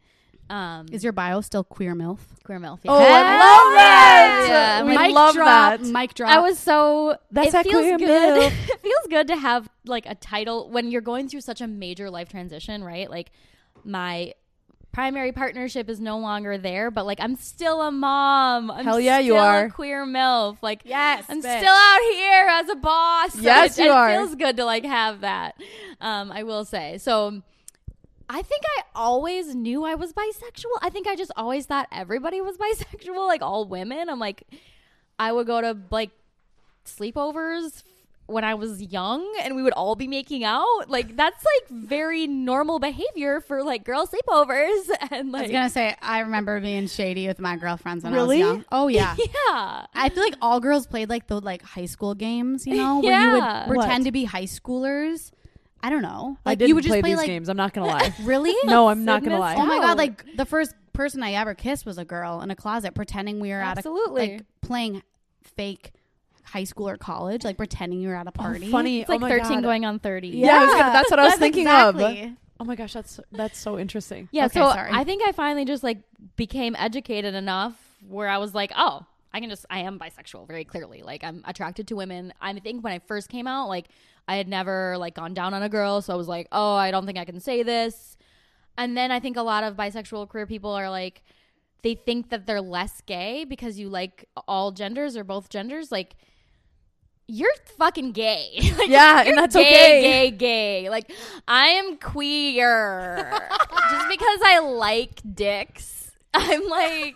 Is your bio still queer MILF? queer MILF? Oh, I love that. Yeah. We Mic love drop, that. Mic drop. I was so That's it that feels queer good. MILF. It feels good to have like a title when you're going through such a major life transition, right? Like my primary partnership is no longer there, but like I'm still a mom. I'm Hell yeah, you still are. a queer MILF. Like Yes, I'm bitch. still out here as a boss. So Yes, it you are. feels good to like have that. I will say. So I think I always knew I was bisexual. I think I just always thought everybody was bisexual, like all women. I'm like, I would go to like sleepovers when I was young and we would all be making out. Like that's like very normal behavior for like girl sleepovers. And I was like, gonna say, I remember being shady with my girlfriends when Really? I was young. Oh yeah. yeah. I feel like all girls played like the like high school games, you know, where you Yeah. would pretend What? to be high schoolers. I don't know. I Like didn't you would just play play these like games. I'm not gonna lie. really? No, I'm not Sid gonna missed lie. Oh my out. god! Like the first person I ever kissed was a girl in a closet, pretending we were Absolutely. at a like playing fake high school or college, like pretending you were at a party. Oh, funny. It's like oh my 13 God. going on 30. Yeah, I was gonna, that's what I was That's thinking of. exactly. Oh my gosh, that's so interesting. Yeah, Okay, so sorry. I think I finally just like became educated enough where I was like, oh, I am bisexual very clearly. Like I'm attracted to women. I think when I first came out, like I had never like gone down on a girl, so I was like, oh, I don't think I can say this. And then I think a lot of bisexual queer people are like, they think that they're less gay because you like all genders or both genders. Like you're fucking gay. Like, Yeah, you're and that's gay, gay. Like I am queer. Just because I like dicks, I'm like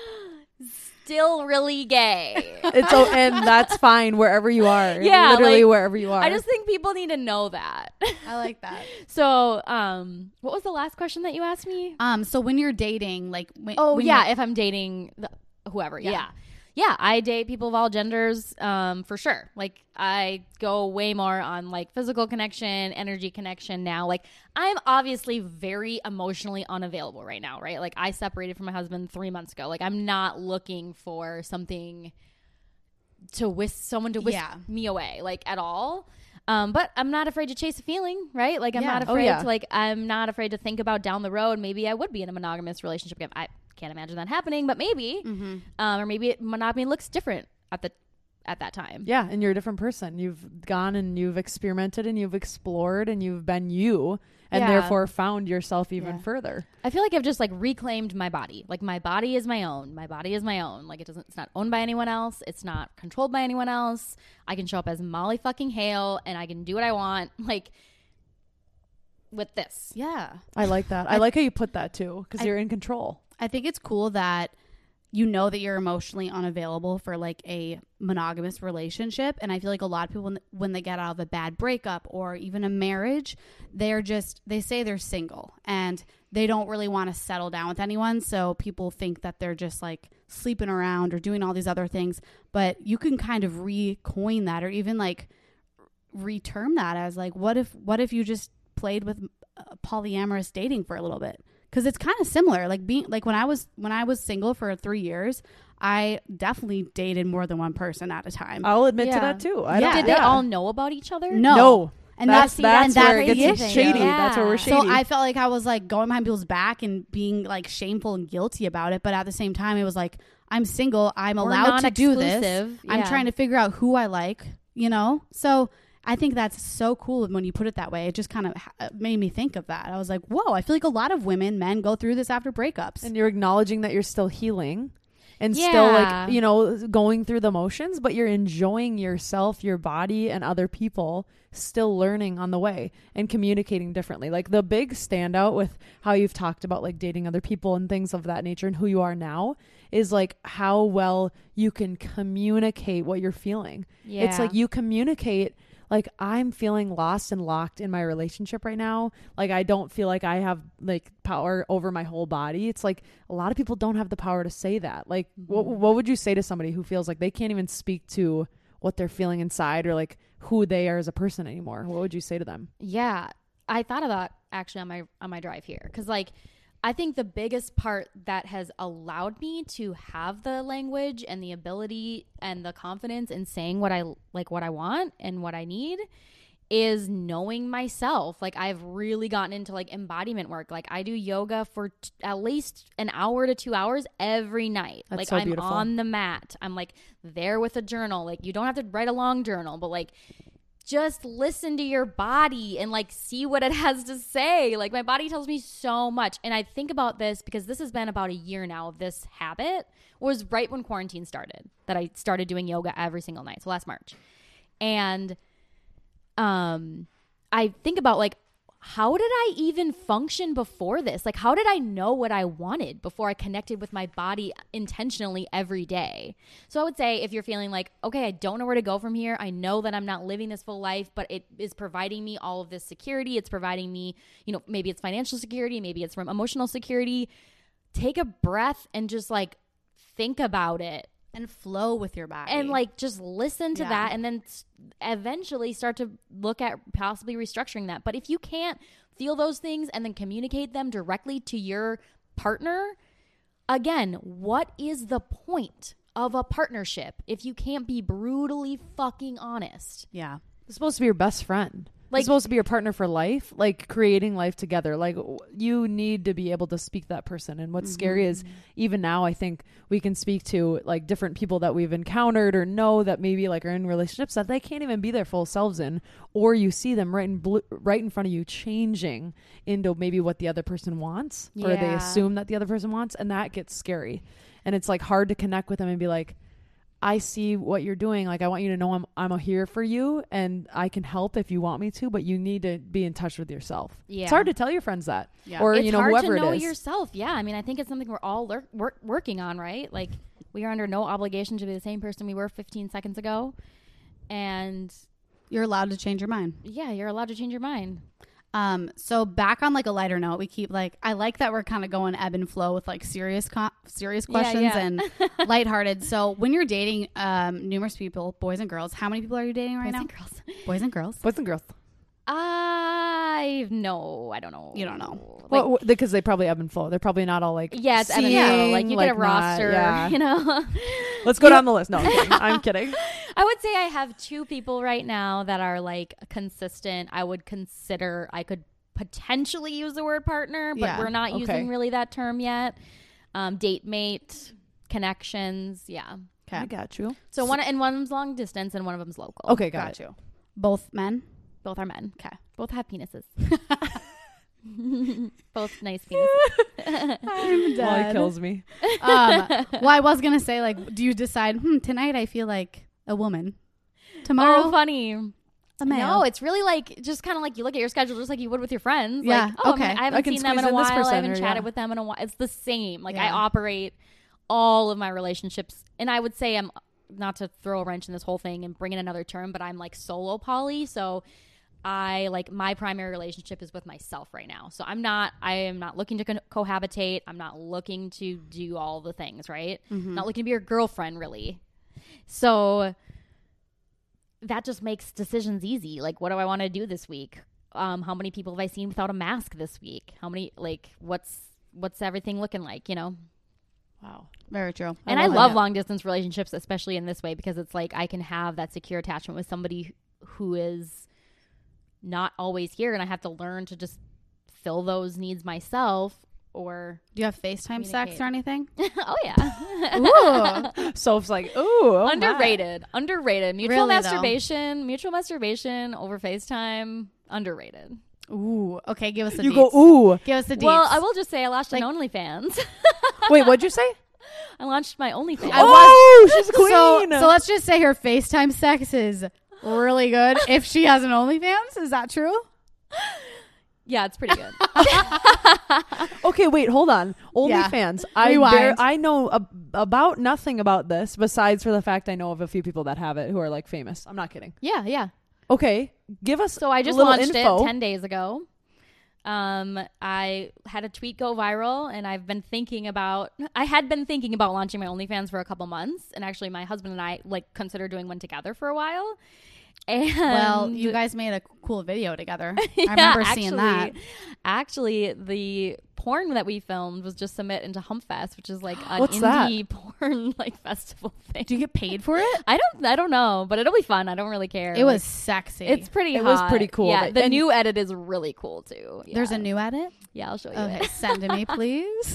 still really gay. And that's fine wherever you are. Yeah, Literally like, wherever you are. I just think people need to know that. I like that. So, what was the last question that you asked me? So when you're dating, like when, Oh when yeah, you're- if I'm dating whoever, Yeah. yeah, I date people of all genders, for sure. Like I go way more on like physical connection, energy connection now. Like I'm obviously very emotionally unavailable right now, right? Like I separated from my husband 3 months ago. Like I'm not looking for something to someone to whisk Yeah. me away, like at all. But I'm not afraid to chase a feeling, right? Like I'm Yeah. not Oh, afraid yeah. to like I'm not afraid to think about down the road. Maybe I would be in a monogamous relationship again. I can't imagine that happening, but maybe, or maybe monogamy looks different at that time. Yeah, and you're a different person. You've gone and you've experimented and you've explored and you've been you and Yeah. therefore found yourself even Yeah. further. I feel like I've just like reclaimed my body. Like my body is my own. My body is my own. Like it's not owned by anyone else. It's not controlled by anyone else. I can show up as Molly fucking Hale and I can do what I want. Like with this. yeah. I like that. I like how you put that too because you're in control. I think it's cool that you know that you're emotionally unavailable for like a monogamous relationship. And I feel like a lot of people, when they get out of a bad breakup or even a marriage, they say they're single and they don't really want to settle down with anyone. So people think that they're just like sleeping around or doing all these other things. But you can kind of recoin that or even like reterm that as like, what if you just played with polyamorous dating for a little bit? Because it's kind of similar. Like being like when I was single for 3 years, I definitely dated more than one person at a time. I'll admit Yeah. to that too. Yeah. Did they all know about each other? No. And that's that's where it the gets issue. shady. Yeah. That's where we're shady. So I felt like I was like going behind people's back and being like shameful and guilty about it. But at the same time, it was like, I'm single. I'm Or allowed to do this. non-exclusive. I'm Yeah. trying to figure out who I like, you know? So I think that's so cool when you put it that way. It just kind of made me think of that. I was like, whoa, I feel like a lot of men go through this after breakups. and you're acknowledging that you're still healing and still Yeah. like, going through the motions, but you're enjoying yourself, your body and other people, still learning on the way and communicating differently. Like the big standout with how you've talked about like dating other people and things of that nature and who you are now is like how well you can communicate what you're feeling. Yeah. It's like you communicate like I'm feeling lost and locked in my relationship right now. Like I don't feel like I have like power over my whole body. It's like a lot of people don't have the power to say that. Like what would you say to somebody who feels like they can't even speak to what they're feeling inside or like who they are as a person anymore? What would you say to them? Yeah, I thought of that actually on my drive here because like I think the biggest part that has allowed me to have the language and the ability and the confidence in saying what I want and what I need is knowing myself. Like I've really gotten into like embodiment work. Like I do yoga for at least an hour to 2 hours every night. That's like so I'm beautiful. on the mat. I'm like there with a journal. Like you don't have to write a long journal, but like just listen to your body and like see what it has to say. Like my body tells me so much. And I think about this because this has been about a year now of this habit. Was right when quarantine started that I started doing yoga every single night. So last March. And I think about like, how did I even function before this? Like, how did I know what I wanted before I connected with my body intentionally every day? So I would say if you're feeling like, okay, I don't know where to go from here. I know that I'm not living this full life, but it is providing me all of this security. It's providing me, you know, maybe it's financial security. Maybe it's from emotional security. Take a breath and just like think about it. And flow with your body. And like just listen to Yeah. that and then eventually start to look at possibly restructuring that. But if you can't feel those things and then communicate them directly to your partner, again, what is the point of a partnership if you can't be brutally fucking honest? yeah. It's supposed to be your best friend. Like- It's supposed to be your partner for life, like creating life together. Like you need to be able to speak to that person. And what's scary is even now, I think we can speak to like different people that we've encountered or know that maybe like are in relationships that they can't even be their full selves in, or you see them right in front of you changing into maybe what the other person wants, or they Yeah. assume that the other person wants, and that gets scary. And it's like hard to connect with them and be like, I see what you're doing. Like, I want you to know I'm here for you and I can help if you want me to, but you need to be in touch with yourself. Yeah. It's hard to tell your friends that. Yeah. Or, It's you know, hard whoever to know it is. yourself. Yeah. I mean, I think it's something we're all working on, right? Like we are under no obligation to be the same person we were 15 seconds ago. And You're allowed to change your mind. yeah, you're allowed to change your mind. So back on like a lighter note, we keep like, I like that we're kind of going ebb and flow with like serious questions yeah. and lighthearted. So when you're dating numerous people, boys and girls, how many people are you dating right Boys now? and girls. Boys and girls. Boys and girls. I don't know. You don't know. Like, Well, because they probably ebb and flow. They're probably not all like, yeah, it's ebb and seeing, flow. Like you get a not- roster, yeah. you know. Let's go down the list. No, I'm kidding. I'm kidding. I would say I have 2 people right now that are like consistent. I would consider I could potentially use the word partner, but Yeah, we're not okay. using really that term yet. Date mate, connections, yeah. I got you. So one's long distance and one of them's local. Okay, got you. Both men. Both are men. Okay. Both have penises. Both nice penises. I'm Well, it kills me. Well, I was gonna say, like, do you decide tonight I feel like a woman, tomorrow Oh, funny. a male? No, it's really like just kind of like you look at your schedule just like you would with your friends. Yeah, Like, oh, okay. I I haven't can seen them in squeeze a in this while. I person, haven't or, chatted yeah. with them in a while. It's the same. Like I Yeah. operate all of my relationships, and I would say I'm not to throw a wrench in this whole thing and bring in another term, but I'm like solo poly. So I like my primary relationship is with myself right now. So I am not looking to cohabitate. I'm not looking to do all the things, right? Not looking to be your girlfriend really. So that just makes decisions easy. Like, what do I want to do this week? How many people have I seen without a mask this week? How many, like, what's everything looking like, you know? Wow. Very true. And I love love that. long distance relationships, especially in this way, because it's like I can have that secure attachment with somebody who is not always here, and I have to learn to just fill those needs myself. Or Do you have FaceTime sex Communicate. or anything? oh yeah, Ooh. Soph's like, ooh, oh my. underrated. Mutual Really, though? masturbation over FaceTime, underrated. Ooh. Okay, give us the You deets. go, ooh. Give us the deets. Well, I will just say I launched Like- an OnlyFans. Wait, what'd you say? I launched my OnlyFans. Oh, she's a queen. So let's just say her FaceTime sex is really good. If she has an OnlyFans, is that true? Yeah, it's pretty good. Okay, wait, hold on. Yeah. OnlyFans. Rewind. I know about nothing about this besides for the fact I know of a few people that have it who are like famous. I'm not kidding. yeah. Okay, give us So I just a little launched info. it 10 days ago. I had a tweet go viral, and I had been thinking about launching my OnlyFans for a couple months, and actually my husband and I like considered doing one together for a while. And Well, you guys made a cool video together. I remember seeing that. Actually, the porn that we filmed was just submit into HumpFest, which is like an What's that? indie porn like festival thing. Do you get paid for it? I don't know, but it'll be fun. I don't really care. It was Like, sexy. it's pretty It hot. was pretty cool. Yeah, the And- new edit is really cool too. Yeah. There's a new edit? Yeah, I'll show you Okay, it. send to me, please.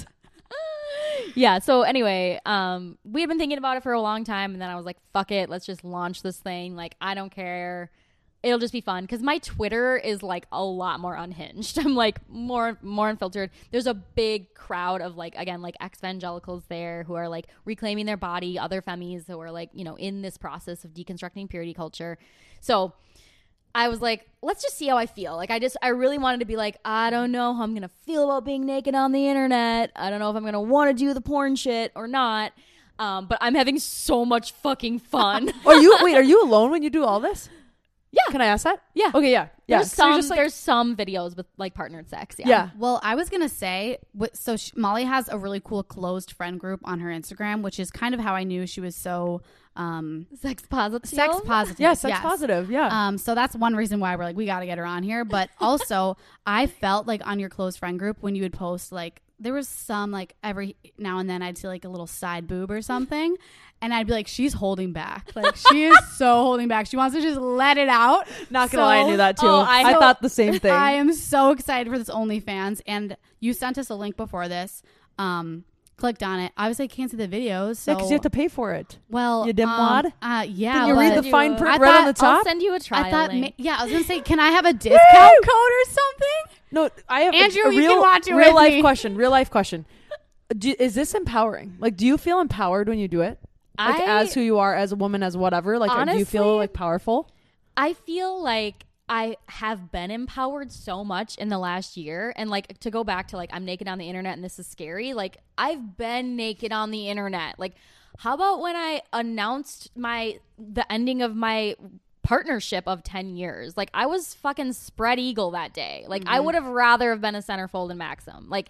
Yeah, so anyway, we had been thinking about it for a long time, and then I was like, fuck it, let's just launch this thing. Like, I don't care. It'll just be fun. Because my Twitter is like a lot more unhinged. I'm like more unfiltered. There's a big crowd of like, again, like ex-evangelicals there who are like reclaiming their body, other femmies who are like, you know, in this process of deconstructing purity culture. So I was like, let's just see how I feel. Like, I really wanted to be like, I don't know how I'm going to feel about being naked on the internet. I don't know if I'm going to want to do the porn shit or not. But I'm having so much fucking fun. Are you alone when you do all this? Yeah. Can I ask that? Yeah. Okay, yeah. Yeah. There's So you're just, like- there's some videos with like partnered sex. Yeah. yeah. Well, I was going to say, Molly has a really cool closed friend group on her Instagram, which is kind of how I knew she was so Sex positive. sex positive. Yeah, sex yes. positive. Yeah. So that's one reason why we're like, we got to get her on here. But also, I felt like on your close friend group when you would post, like, there was some, like, every now and then I'd see like a little side boob or something. And I'd be like, she's holding back. Like, she is so holding back. She wants to just let it out. Not gonna lie, I knew that too. Oh, I so- thought the same thing. I am so excited for this OnlyFans. And you sent us a link before this. Clicked on it. Obviously, I can't see the videos. So, yeah, because you have to pay for it. well, You dimwad? Yeah. Can you but read the fine I print thought- right on the I'll top? send you a trial I thought, link. I was gonna say, can I have a discount code or something? No, I have Andrew, a you real, can watch it real with life me. question. Real life question. Is this empowering? Like, do you feel empowered when you do it? Like, as who you are, as a woman, as whatever. Like, do you feel Honestly, like powerful? I feel like I have been empowered so much in the last year. And like, to go back to like, I'm naked on the internet and this is scary. Like, I've been naked on the internet. Like, how about when I announced the ending of my partnership of 10 years? Like, I was fucking spread eagle that day. Like, I would have rather have been a centerfold in Maxim. Like,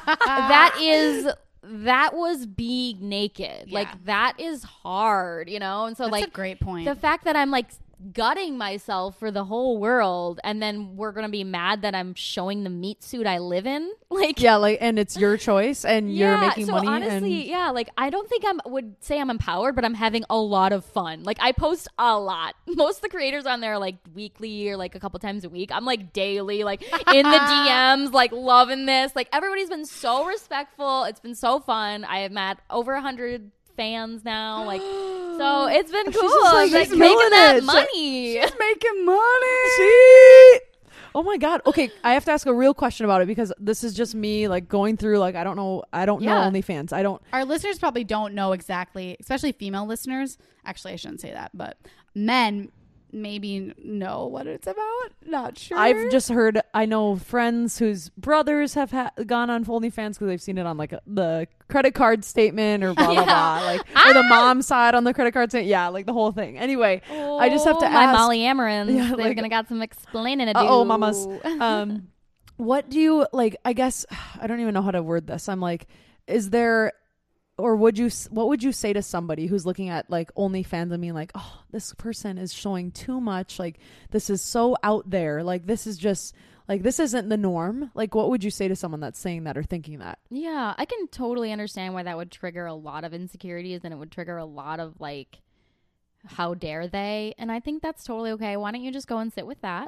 that was being naked. Yeah. Like, that is hard, you know? And so, That's like, a great point. the fact that I'm like gutting myself for the whole world and then we're gonna be mad that I'm showing the meat suit I live in, like, Yeah, like, and it's your choice, and you're making so money. honestly, and yeah, like, I don't think would say I'm empowered, but I'm having a lot of fun. Like, I post a lot. Most of the creators on there are like weekly or like a couple times a week. I'm like daily, like in the DMs, like loving this. Like, everybody's been so respectful. It's been so fun. I have met over 100 fans now. Like, so it's been cool. just, like, Like, she's making killing that it. money. making money. See? Oh my god. Okay, I have to ask a real question about it because this is just me like going through like I don't know Yeah. OnlyFans. I don't. Our listeners probably don't know exactly, especially female listeners. Actually, I shouldn't say that, but men maybe know what it's about. Not sure. I've just heard. I know friends whose brothers have gone on OnlyFans because they've seen it on like the credit card statement or blah blah blah, like or the mom side on the credit card statement. Yeah, like the whole thing. Anyway, I just have to my ask. Molly Amarins. Yeah, They're like- gonna got some explaining to do. Oh, mamas. What do you like? I guess I don't even know how to word this. I'm like, is there, or what would you say to somebody who's looking at like OnlyFans and being like, oh, this person is showing too much. Like, this is so out there. Like, this is just like, this isn't the norm. Like, what would you say to someone that's saying that or thinking that? Yeah, I can totally understand why that would trigger a lot of insecurities and it would trigger a lot of like, how dare they? And I think that's totally okay. Why don't you just go and sit with that?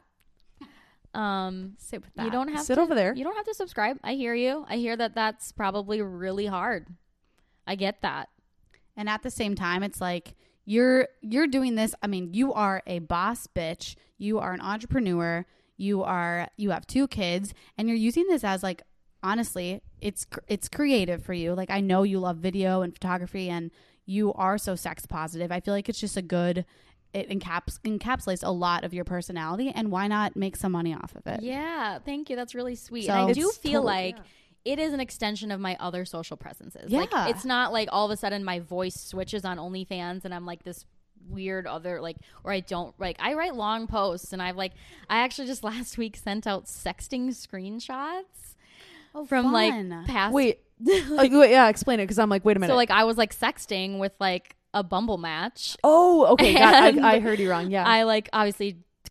sit with that. You don't have Sit to, over there. You don't have to subscribe. I hear you. I hear that that's probably really hard. I get that. And at the same time, it's like you're doing this. I mean, you are a boss bitch. You are an entrepreneur. You have 2 kids, and you're using this as like, honestly, it's creative for you. Like, I know you love video and photography, and you are so sex positive. I feel like it's just it encapsulates a lot of your personality, and why not make some money off of it? Yeah, thank you. That's really sweet. So and I do It's feel totally- like it is an extension of my other social presences. Yeah. Like, it's not like all of a sudden my voice switches on OnlyFans and I'm like this weird other like, or I don't like, I write long posts and I actually just last week sent out sexting screenshots from fun. like past. Wait, wait, yeah, explain it because I'm like, wait a minute. So like I was like sexting with like a Bumble match. oh, okay, got it. And I heard you wrong. Yeah. I like obviously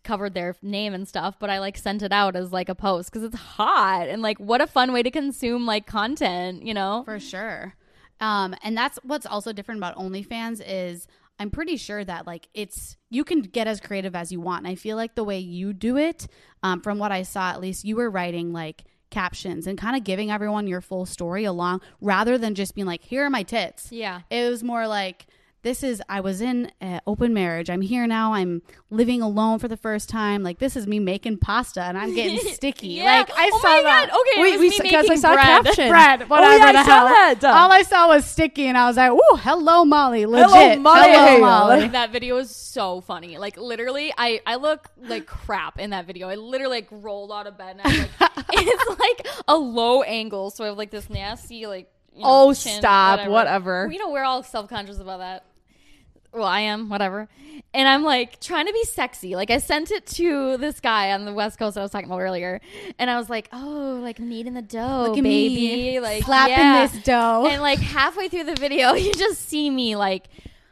covered their name and stuff, but I like sent it out as like a post because it's hot and like what a fun way to consume like content, you know? For sure. And that's what's also different about OnlyFans is I'm pretty sure that like you can get as creative as you want. And I feel like the way you do it, from what I saw, at least you were writing like captions and kind of giving everyone your full story along rather than just being like, here are my tits. Yeah. It was more like, I was in an open marriage. I'm here now. I'm living alone for the first time. Like, this is me making pasta and I'm getting sticky. Yeah. Like, I Oh saw my that. God. Okay, it was me because I making saw a bread. caption. Bread, whatever Oh, yeah, the I saw hell. that. All I saw was sticky and I was like, ooh, hello, Molly. Legit. Hello, Molly. Hello, Molly. That video is so funny. Like literally, I look like crap in that video. I literally like rolled out of bed and I'm like, it's like a low angle, so I have like this nasty like. You know, Oh, chin, stop. Whatever. You know, we're all self-conscious about that. Well, I am, whatever. And I'm like trying to be sexy. Like I sent it to this guy on the West Coast that I was talking about earlier. And I was like, oh, like kneading the dough, Look at baby. me, Like slapping yeah. this dough. And like halfway through the video, you just see me like,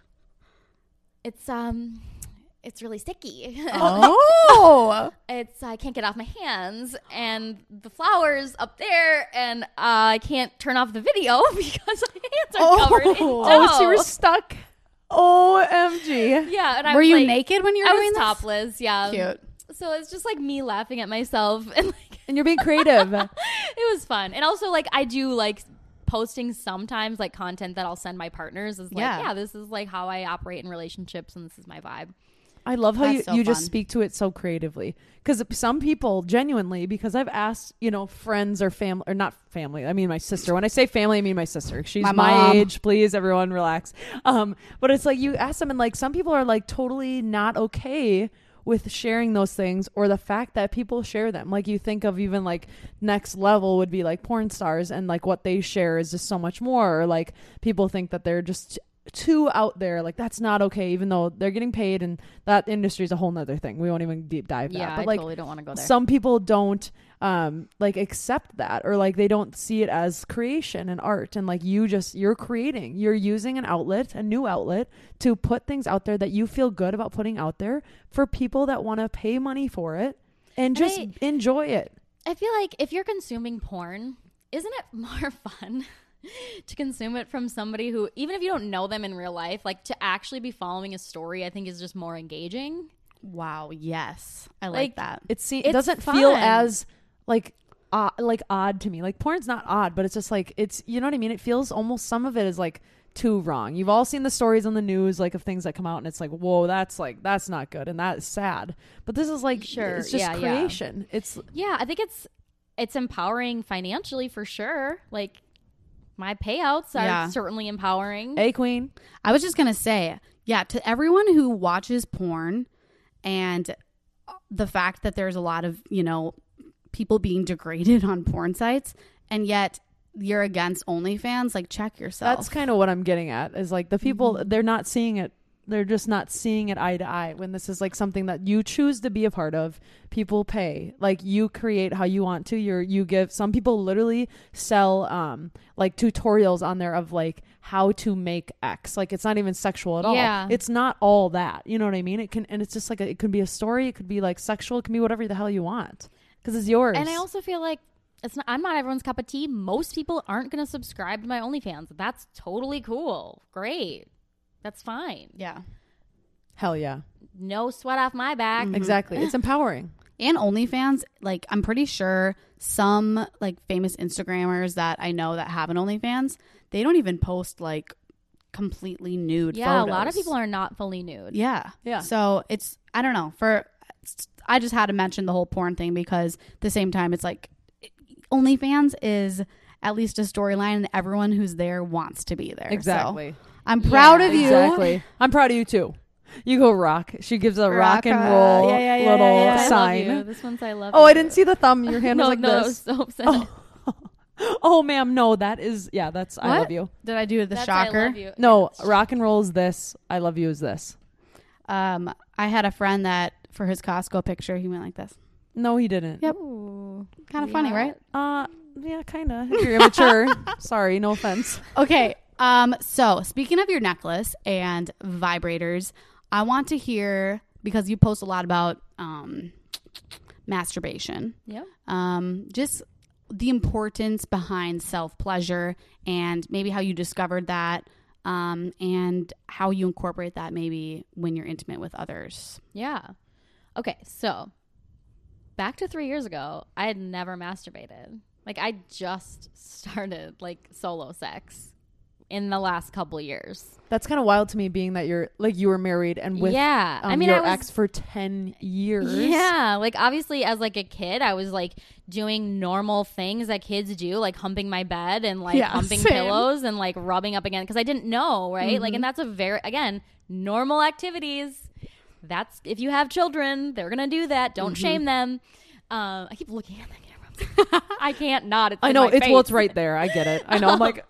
it's really sticky. Oh. I can't get off my hands and the flour's up there and I can't turn off the video because my hands are covered in dough. Oh, so you were stuck. OMG. Yeah, and I Were was you like, naked when you were I doing was this? topless, yeah. Cute. So it's just like me laughing at myself and like And you're being creative. it was fun. And also like I do like posting sometimes like content that I'll send my partners is like, yeah, this is like how I operate in relationships and this is my vibe. I love how That's so you just fun. speak to it so creatively. Because some people genuinely, because I've asked, friends or family, or not family, I mean my sister. When I say family, I mean my sister. She's My my mom. age. Please, everyone relax. But it's like you ask them and like some people are like totally not okay with sharing those things or the fact that people share them. Like you think of even like next level would be like porn stars and like what they share is just so much more. Or like people think that they're just too out there, like that's not okay, even though they're getting paid, and that industry is a whole nother thing. We won't even deep dive that. Yeah, But I like totally don't want to go there. some people don't like accept that, or like they don't see it as creation and art, and like you're creating, you're using an outlet, a new outlet to put things out there that you feel good about putting out there for people that want to pay money for it and just enjoy it. I feel like if you're consuming porn, isn't it more fun to consume it from somebody who, even if you don't know them in real life, like to actually be following a story, I think is just more engaging. Wow. Yes. I like Like, that. It It's doesn't feel fun. as like odd to me. Like porn's not odd, but it's just like you know what I mean? It feels almost, some of it is like too wrong. You've all seen the stories on the news like of things that come out and it's like, whoa, that's not good and that's sad. But this is like, Sure, it's just yeah. creation. Yeah, I think it's empowering financially for sure. Like my payouts are certainly empowering. Hey queen. I was just going to say, yeah, to everyone who watches porn and the fact that there's a lot of, people being degraded on porn sites and yet you're against OnlyFans, like check yourself. That's kind of what I'm getting at is like the people, they're not seeing it. They're just not seeing it eye to eye when this is like something that you choose to be a part of. People pay, like you create how you want to. You give, some people literally sell like tutorials on there of like how to make X. Like it's not even sexual at all. Yeah. It's not all that. You know what I mean? It can, and it's just like it could be a story. It could be like sexual. It can be whatever the hell you want because it's yours. And I also feel like I'm not everyone's cup of tea. Most people aren't going to subscribe to my OnlyFans. That's totally cool. Great. That's fine. Yeah. Hell yeah. No sweat off my back. Exactly. It's empowering. And OnlyFans, like I'm pretty sure some like famous Instagrammers that I know that have an OnlyFans, they don't even post like completely nude Yeah, photos. a lot of people are not fully nude. Yeah. Yeah. So it's, I don't know, I just had to mention the whole porn thing because at the same time it's like OnlyFans is at least a storyline and everyone who's there wants to be there. Exactly. So I'm proud Yeah. of you. Exactly. I'm proud of you too. You go rock. She gives a rock and roll little I love sign. you. This one's I love Oh, you. I didn't see the thumb. Your hand no, was like no, this. that was so upset. Oh, ma'am. No, that is, yeah, that's, I What? love you. Did I do the That's shocker? I love you. No, rock and roll is this. I love you is this. I had a friend that for his Costco picture, he went like this. No, he didn't. Yep. Ooh. Kind of funny, right? Yeah, kind of. You're immature. Sorry, no offense. Okay. So speaking of your necklace and vibrators, I want to hear, because you post a lot about masturbation. Yeah. Just the importance behind self-pleasure and maybe how you discovered that, and how you incorporate that maybe when you're intimate with others. Yeah. Okay, so back to 3 years ago, I had never masturbated. Like, I just started, like, solo sex in the last couple of years. That's kind of wild to me, being that you're like, you were married and with Yeah. I mean, your I was, ex for 10 years. Yeah. Like, obviously, as, like, a kid, I was, like, doing normal things that kids do, like humping my bed and, like, humping same. pillows and, like, rubbing up again because I didn't know, right? Like, and that's a very, again, normal activities. That's, if you have children, they're going to do that. Don't shame them. I keep looking at the camera. I can't not. It's I in know. my It's face. well, it's right there. I get it. I know. I'm like,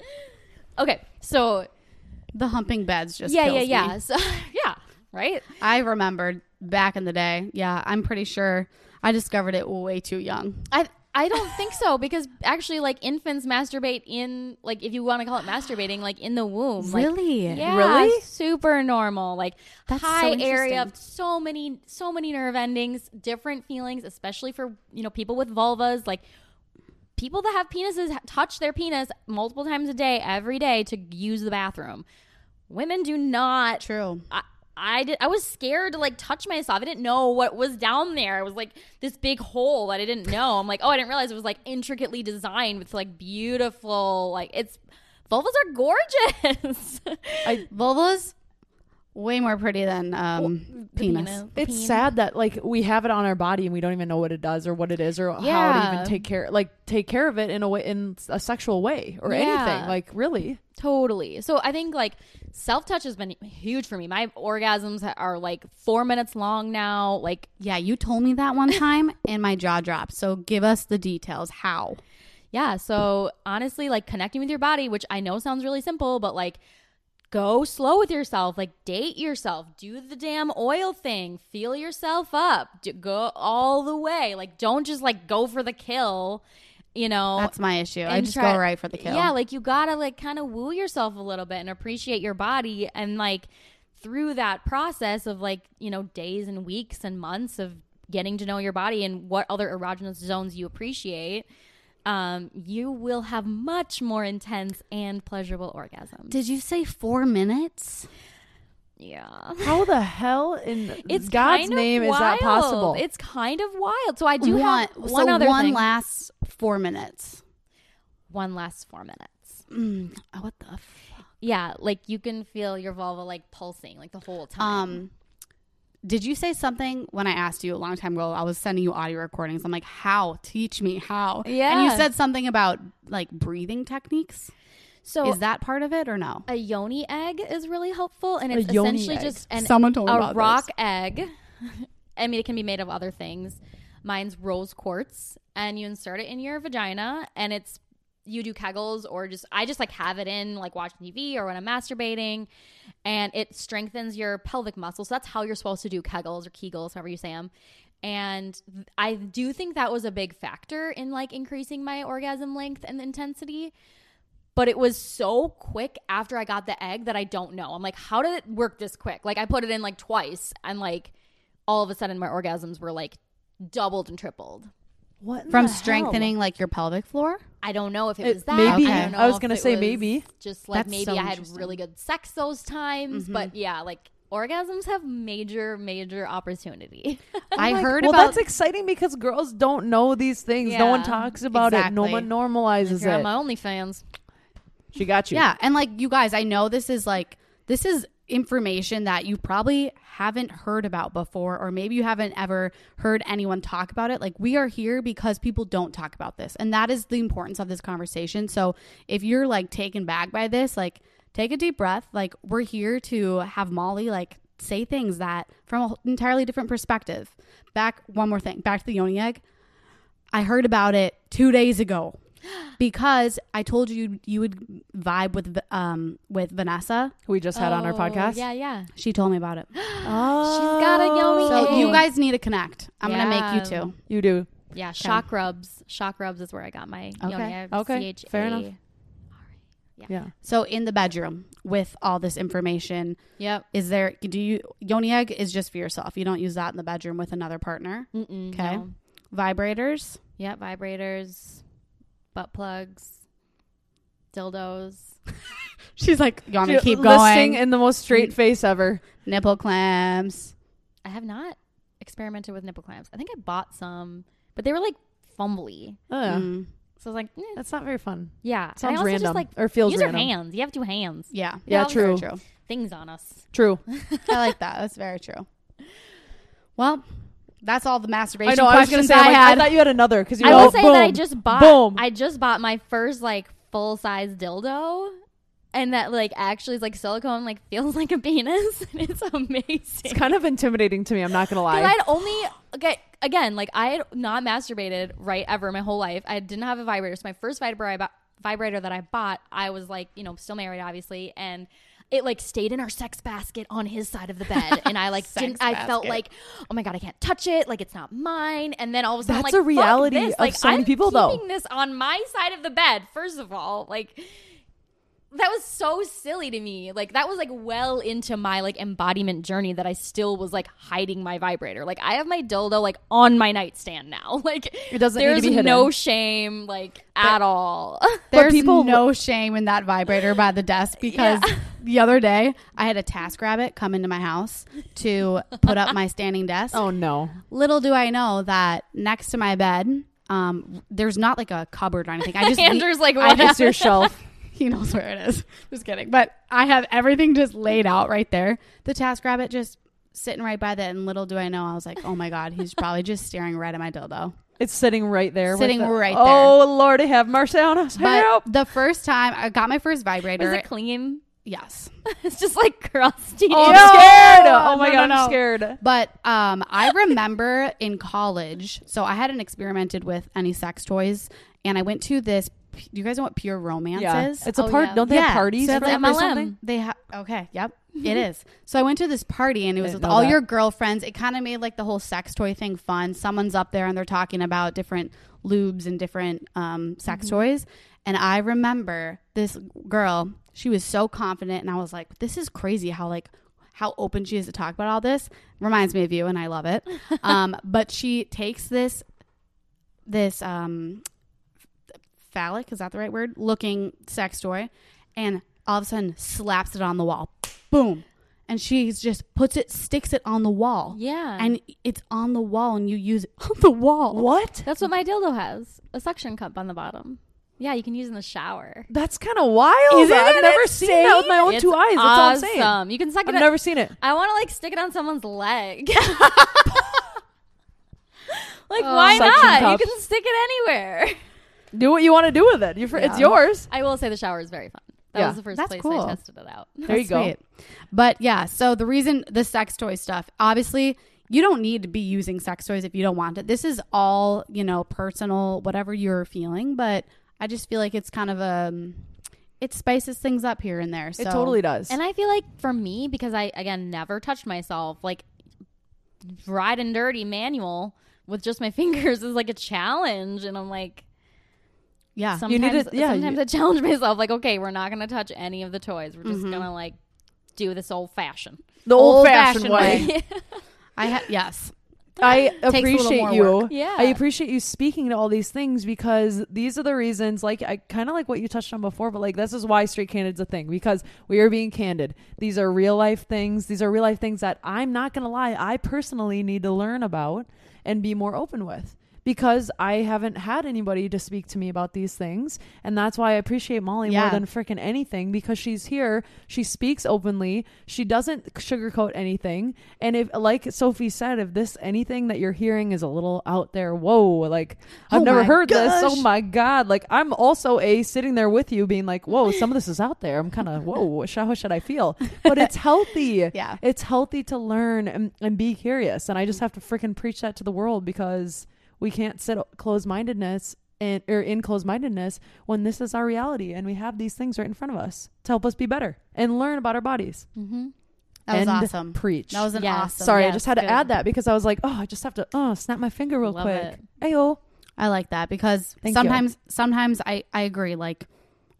Okay, so The humping beds just yeah, kills me. So, yeah, right. I remembered back in the day. Yeah, I'm pretty sure I discovered it way too young. I don't think so, because actually, like, infants masturbate in, like, if you want to call it masturbating, like, in the womb. Like, Really? yeah, Really? super normal. Like, That's so high area, interesting. so many nerve endings, different feelings, especially for, you know, people with vulvas. Like, people that have penises touch their penis multiple times a day, every day, to use the bathroom. Women do not. True. I was scared to, like, touch myself. I didn't know what was down there. It was like this big hole that I didn't know. I'm like, oh, I didn't realize it was, like, intricately designed with, like, beautiful, like, it's, vulvas are gorgeous. Vulvas, way more pretty than penis. it's sad that, like, we have it on our body and we don't even know what it does or what it is or how to Yeah. even take care of it in a way, in a sexual way or Yeah. anything. Like, really. Totally. So I think, like, self-touch has been huge for me. My orgasms are, like, 4 minutes long now. Like, Yeah, you told me that one time and my jaw dropped. So give us the details. How? yeah. So honestly, like, connecting with your body, which I know sounds really simple, but, like, go slow with yourself. Like, date yourself. Do the damn oil thing. Feel yourself up. Go all the way. Like, don't just, like, go for the kill, you know. That's my issue. I and just try- go right for the kill. Yeah, like, you gotta, like, kind of woo yourself a little bit and appreciate your body. And, like, through that process of, like, you know, days and weeks and months of getting to know your body and what other erogenous zones you appreciate, you will have much more intense and pleasurable orgasms. Did you say 4 minutes? Yeah. How the hell in It's God's kind of name is wild. that possible? It's kind of wild. So I do have one so other one thing. lasts 4 minutes. One lasts 4 minutes. What the fuck? Yeah, like, you can feel your vulva, like, pulsing, like, the whole time. Did you say something when I asked you a long time ago? I was sending you audio recordings. I'm like, how? Teach me how. Yeah. And you said something about, like, breathing techniques. So Is that part of it or no? a yoni egg is really helpful, and it's yoni essentially egg. just Someone told me a about rock this. egg. I mean, it can be made of other things. Mine's rose quartz, and you insert it in your vagina, and it's, you do Kegels, or I just like have it in, like, watching TV or when I'm masturbating, and it strengthens your pelvic muscles. So that's how you're supposed to do Kegels or Kegels, however you say them. And I do think that was a big factor in, like, increasing my orgasm length and intensity. But it was so quick after I got the egg that I don't know. I'm like, how did it work this quick? Like, I put it in, like, twice, and, like, all of a sudden my orgasms were, like, doubled and tripled. What in From the hell? strengthening, like, your pelvic floor? I don't know if it was that. maybe. I don't know I was if gonna it say was maybe. Just, like, That's maybe so I had interesting. really good sex those times. But, yeah, like, orgasms have major opportunity. I heard Well, about that's exciting because girls don't know these things. No one Yeah, talks about it. No exactly. one normalizes You're on it. my OnlyFans. She got you. Yeah, and like, you guys, I know this is information that you probably haven't heard about before, or maybe you haven't ever heard anyone talk about it. Like, we are here because people don't talk about this, and that is the importance of this conversation. So if you're, like, taken back by this, like, take a deep breath. Like, we're here to have Molly, like, say things that from an entirely different perspective. One more thing, back to the yoni egg. I heard about it 2 days ago. Because I told you would vibe with Vanessa. Who we just had on our podcast. Yeah. She told me about it. Oh, She's got a yoni So egg. you guys need to connect. I'm Yeah. gonna make you two. You do. Yeah, shock rubs. Shock rubs is where I got my yoni egg. Okay. Fair enough. Yeah. So in the bedroom with all this information, Yep. is there, yoni egg is just for yourself. You don't use that in the bedroom with another partner. Okay. No. Vibrators. Yep. Vibrators, butt plugs, dildos. She's like, you want me to keep Listing going? in the most straight face ever. Nipple clamps. I have not experimented with nipple clamps. I think I bought some, but they were like fumbly. Ugh. Mm. So I was like, That's not very fun. yeah. And I Sounds also random. Just, like, or feels use random. your hands. You have two hands. Yeah. Yeah, that's true. very true. Things on us. True. I like that. That's very true. Well, that's all the masturbation I know. I was questions gonna say. I I had. thought you had another because you. I were will like, say boom, that I just bought. Boom. I just bought my first like full size dildo, and that like actually is like silicone, like feels like a penis, and it's amazing. It's kind of intimidating to me. I'm not gonna lie. Because I'd only again, like I had not masturbated right ever my whole life. I didn't have a vibrator. So my first vibrator that I bought, I was like, still married, obviously, and it like stayed in our sex basket on his side of the bed, and I like didn't. I felt like, oh my god, I can't touch it. Like it's not mine. And then all of a sudden, That's I'm a like, reality fuck this. of Like, so many I'm people, though. keeping this on my side of the bed. First of all, like. That was so silly to me. Like that was like well into my like embodiment journey that I still was like hiding my vibrator. Like I have my dildo like on my nightstand now. Like It doesn't need to there's be hidden. no shame like at all. There's people- no shame in that vibrator by the desk because the other day I had a TaskRabbit come into my house to put up my standing desk. Oh no. Little do I know that next to my bed, there's not like a cupboard or anything. I just Andrew's like, I what just Your shelf. he knows where it is. Just kidding. But I have everything just laid out right there. The TaskRabbit just sitting right by that, and little do I know, I was like, oh my god, he's probably just staring right at my dildo. It's sitting right there. Sitting with the, right Oh Lordy, have mercy on us. But Help. the first time I got my first vibrator, Is it clean? yes. It's just like crusty. Oh, No! I'm scared. Oh my No, god, no, I'm no. scared. But I remember in college, so I hadn't experimented with any sex toys, and I went to this. Do you guys know what Pure Romance Yeah, is? it's a Oh, part. yeah. Don't they Yeah. have parties? So for it's them or MLM. something? They have okay, yep, it is. So I went to this party and it was Didn't with know all that. your girlfriends. It kind of made like the whole sex toy thing fun. Someone's up there and they're talking about different lubes and different sex toys. And I remember this girl. She was so confident, and I was like, "This is crazy how open she is to talk about all this." Reminds me of you, and I love it. But she takes this phallic, is that the right word? Looking sex toy, and all of a sudden slaps it on the wall. Boom. And she just sticks it on the wall. Yeah. And it's on the wall and you use it on the wall. What? That's what my dildo has. A suction cup on the bottom. Yeah, you can use it in the shower. That's kind of wild. Isn't I've it never seen that with my own It's two eyes. That's insane. awesome. You can suck it. I've never seen it. I want to like stick it on someone's leg. Like, Oh. why Suction not? cup. You can stick it anywhere. Do what you want to do with it. It's Yeah. yours. I will say the shower is very fun. That Yeah. was the first That's place cool. I tested it out. There you go. Sweet. But yeah, so the reason the sex toy stuff, obviously you don't need to be using sex toys if you don't want it. This is all, personal, whatever you're feeling. But I just feel like it's kind of it spices things up here and there. So. It totally does. And I feel like for me, because I, again, never touched myself, like riding dirty manual with just my fingers is like a challenge. And I'm like, Yeah. You need sometimes, to- yeah, sometimes you- I challenge myself, like, okay, we're not going to touch any of the toys. We're just Mhm. going to like do this old fashioned. the old-fashioned old-fashioned way. yes. I a little appreciate more you. work. Yeah. I appreciate you speaking to all these things because these are the reasons, like, I kind of like what you touched on before, but like, this is why Straight Candid's a thing, because we are being candid. These are real life things. These are real life things that I'm not going to lie, I personally need to learn about and be more open with. Because I haven't had anybody to speak to me about these things. And that's why I appreciate Molly more Yeah. than freaking anything, because she's here. She speaks openly. She doesn't sugarcoat anything. And if, like Sophie said, if this anything that you're hearing is a little out there, whoa, like, I've Oh never my heard this. Oh gosh. my God. Like, I'm also sitting there with you being like, whoa, some of this is out there. I'm kind of, whoa, how should I feel? But it's healthy. Yeah. It's healthy to learn and be curious. And I just have to freaking preach that to the world, because we can't sit closed-mindedness in closed-mindedness when this is our reality and we have these things right in front of us to help us be better and learn about our bodies. Mm-hmm. That was End awesome. Preach. That was an Yes. awesome. Sorry, I Yes, just had to good. add that because I was like, I just have to snap my finger real Love quick. it. Ayo. I like that because Thank you. sometimes I agree. Like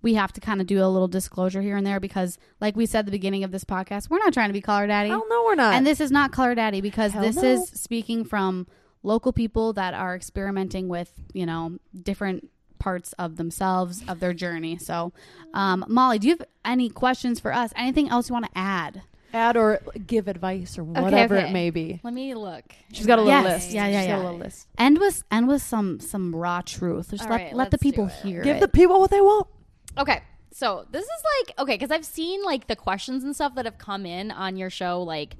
we have to kind of do a little disclosure here and there because, like we said at the beginning of this podcast, we're not trying to be Color Daddy. Hell no, we're not. And this is not Color Daddy because Hell this no. is speaking from local people that are experimenting with, different parts of themselves, of their journey. So, Molly, do you have any questions for us? Anything else you want to add? Add or give advice or whatever okay. it may be. Let me look. She's got a little Yes. list. Yeah. She's got a little list. End with some raw truth. Just All let right, let the let's do people it. hear Give it. the people what they want. Okay. So this is like, okay, because I've seen like the questions and stuff that have come in on your show, like,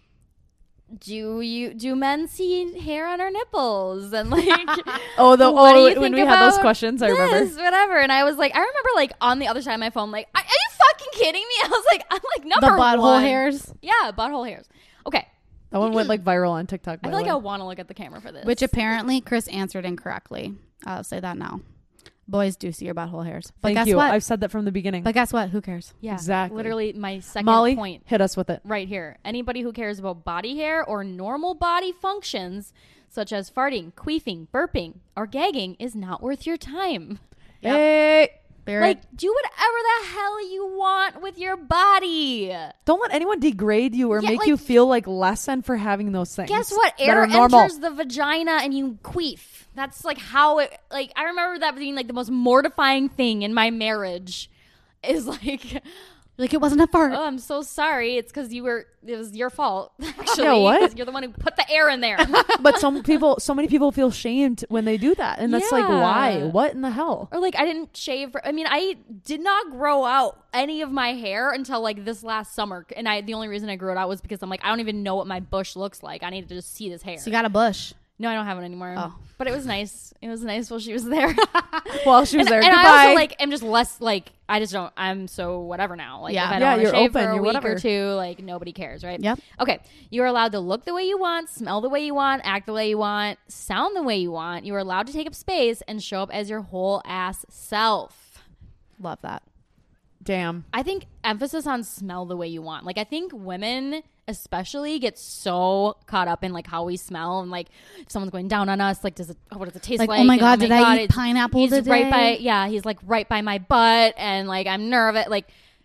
do men see hair on our nipples? And like, Oh, what do you when think we had those about questions, I remember. this, whatever. And I was like, I remember like on the other side of my phone, like, are you fucking kidding me? I'm like the number butthole one. hairs, Yeah, butthole hairs. Okay. That one went like viral on TikTok. I by feel the like I way. want to look at the camera for this. which apparently Chris answered incorrectly. I'll say that now. Boys do see your butthole hairs. But Thank guess you. what? I've said that from the beginning. But guess what? Who cares? yeah, exactly. literally my second Molly, point. hit us with it. Right here. Anybody who cares about body hair or normal body functions, such as farting, queefing, burping, or gagging, is not worth your time. Yep. Hey, Like, do whatever the hell you want with your body. don't let anyone degrade you or Yeah, make like- you feel like less than for having those things. Guess what? that Air are normal. enters the vagina and you queef. That's like how it, like, I remember that being like the most mortifying thing in my marriage is like, Like it wasn't a fart. oh, I'm so sorry. It's because it was your fault, actually. Yeah, what? 'cause you're the one who put the air in there. But so many people feel shamed when they do that, and that's like, Yeah. why? What in the hell? Or like I didn't shave. I did not grow out any of my hair until like this last summer, and the only reason I grew it out was because I'm like, I don't even know what my bush looks like. I need to just see this hair. So you got a bush. No, I don't have it anymore. Oh. But it was nice. It was nice while she was there. Well, she was there. And Goodbye. I also like am just less like I just don't. I'm so whatever now. Like Yeah. if I Yeah, don't want you're to shave open, for a you're week whatever. or two, like nobody cares, right? Yep. Okay, you are allowed to look the way you want, smell the way you want, act the way you want, sound the way you want. You are allowed to take up space and show up as your whole ass self. Love that. Damn. I think emphasis on smell the way you want. Like I think women especially get so caught up in like how we smell and like if someone's going down on us, like what does it taste Like, like? oh my And, God, did I eat it's- pineapple he's today? right by he's like right by my butt and like I'm nervous. Like,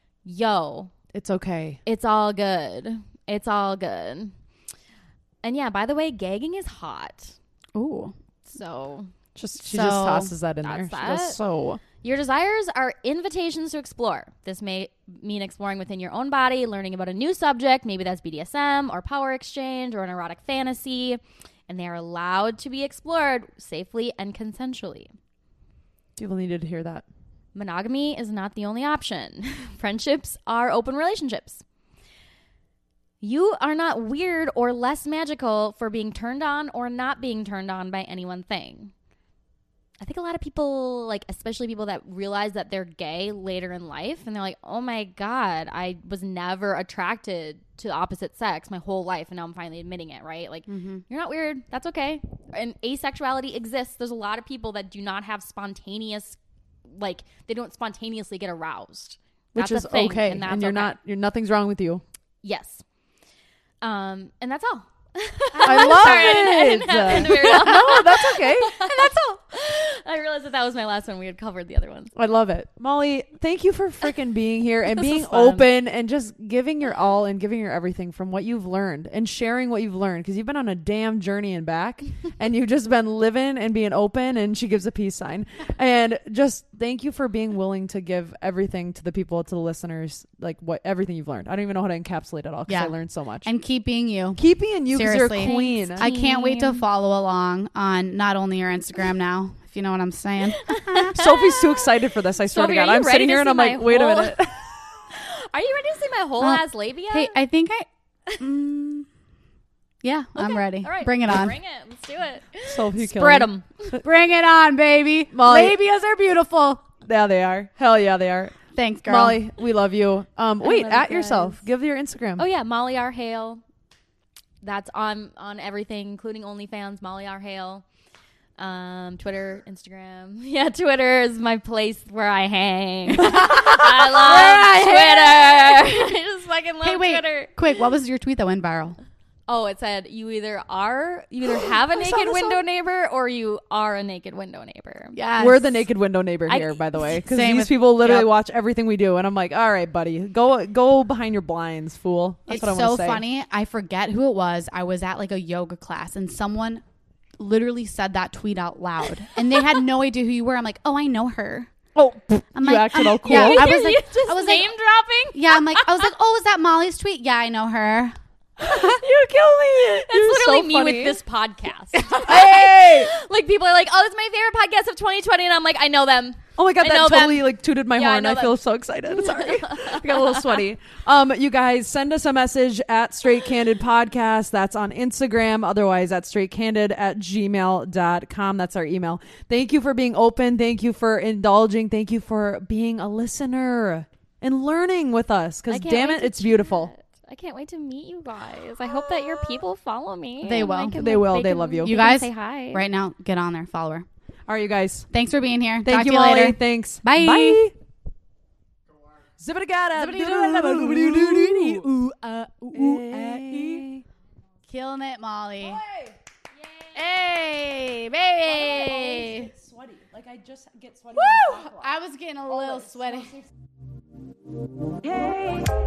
yo, It's okay. it's all good. It's all good. And yeah, by the way, gagging is hot. Ooh. So She just So, tosses that in there. that's She that. goes, so. your desires are invitations to explore. This may mean exploring within your own body, learning about a new subject. Maybe that's BDSM or power exchange or an erotic fantasy. And they are allowed to be explored safely and consensually. People needed to hear that. Monogamy is not the only option. Friendships are open relationships. You are not weird or less magical for being turned on or not being turned on by any one thing. I think a lot of people, like especially people that realize that they're gay later in life, and they're like, oh my God, I was never attracted to the opposite sex my whole life, and now I'm finally admitting it, right? Like, you're not weird. That's okay. And asexuality exists. There's a lot of people that do not have spontaneous, like, they don't spontaneously get aroused. Which That's is a thing, okay. And, that's And you're okay. nothing's wrong with you. Yes. And that's all. I love Sorry, it. I didn't have to weird all. No, that's okay. And that's all. I realized that was my last one. We had covered the other ones. I love it. Molly, thank you for freaking being here and This being was fun. open and just giving your all and giving your everything from what you've learned and sharing what you've learned because you've been on a damn journey and back and you've just been living and being open, and she gives a peace sign. And just thank you for being willing to give everything to the people, to the listeners, like everything you've learned. I don't even know how to encapsulate it all because Yeah. I learned so much. And keep being you. Keep being you because you're a Seriously. queen. I can't wait to Team. follow along on not only your Instagram now, if you know what I'm saying. Sophie's too excited for this. I swear Sophie, to are God. you I'm ready sitting to here and see I'm like, my wait a whole- minute. Are you ready to see my whole Well, ass labia? Hey, I think yeah, I'm Okay. ready. All right. Bring it on. Bring it. Let's do it. Sophie Spread killing. them. Bring it on, baby. Molly- Labias are beautiful. Yeah, they are. Hell yeah, they are. Thanks, girl. Molly, we love you. Wait, love you at yourself. guys. Give your Instagram. Oh yeah, Molly R. Hale. That's on everything, including OnlyFans. Molly R. Hale. Twitter, Instagram. Yeah, Twitter is my place where I hang. I love Twitter. I just fucking love Hey, wait. Twitter. Quick, what was your tweet that went viral? Oh, it said you either have a naked window neighbor or you are a naked window neighbor. Yeah, We're the naked window neighbor here, by the way, because Same these with- people literally yep. watch everything we do, and I'm like, all right, buddy, go behind your blinds, fool. That's It's what I so want to say. funny. I forget who it was. I was at like a yoga class and someone literally said that tweet out loud, and they had no idea who you were. I'm like, oh, I know her. Oh, I'm you like, acted all cool. Yeah, I was You like, just I was name like, dropping. yeah, I was like, oh, is that Molly's tweet? Yeah, I know her. You kill me. That's You're literally so me funny. with this podcast. Hey! Like people are like, "Oh, it's my favorite podcast of 2020," and I'm like, "I know them." Oh my god, I that know totally them. like tooted my Yeah, I horn. know I feel them. so excited. Sorry. I got a little sweaty. You guys send us a message at Straight Candid Podcast. That's on Instagram. Otherwise at straightcandid@gmail.com. That's our email. Thank you for being open. Thank you for indulging. Thank you for being a listener and learning with us. Because I can't damn wait it, to it's beautiful. chat. I can't wait to meet you guys. I hope that your people follow me. They and will. I can, They will. They love you. You they can guys, say hi. right now, get on there, follow her. All right, you guys. Thanks for being here. Thank Talk you, to you Molly. later. Thanks. Bye. Bye. Zibbity-gada. Killing it, Molly. Hey, baby. Sweaty. Like I just get sweaty. I was getting a little sweaty. Yay.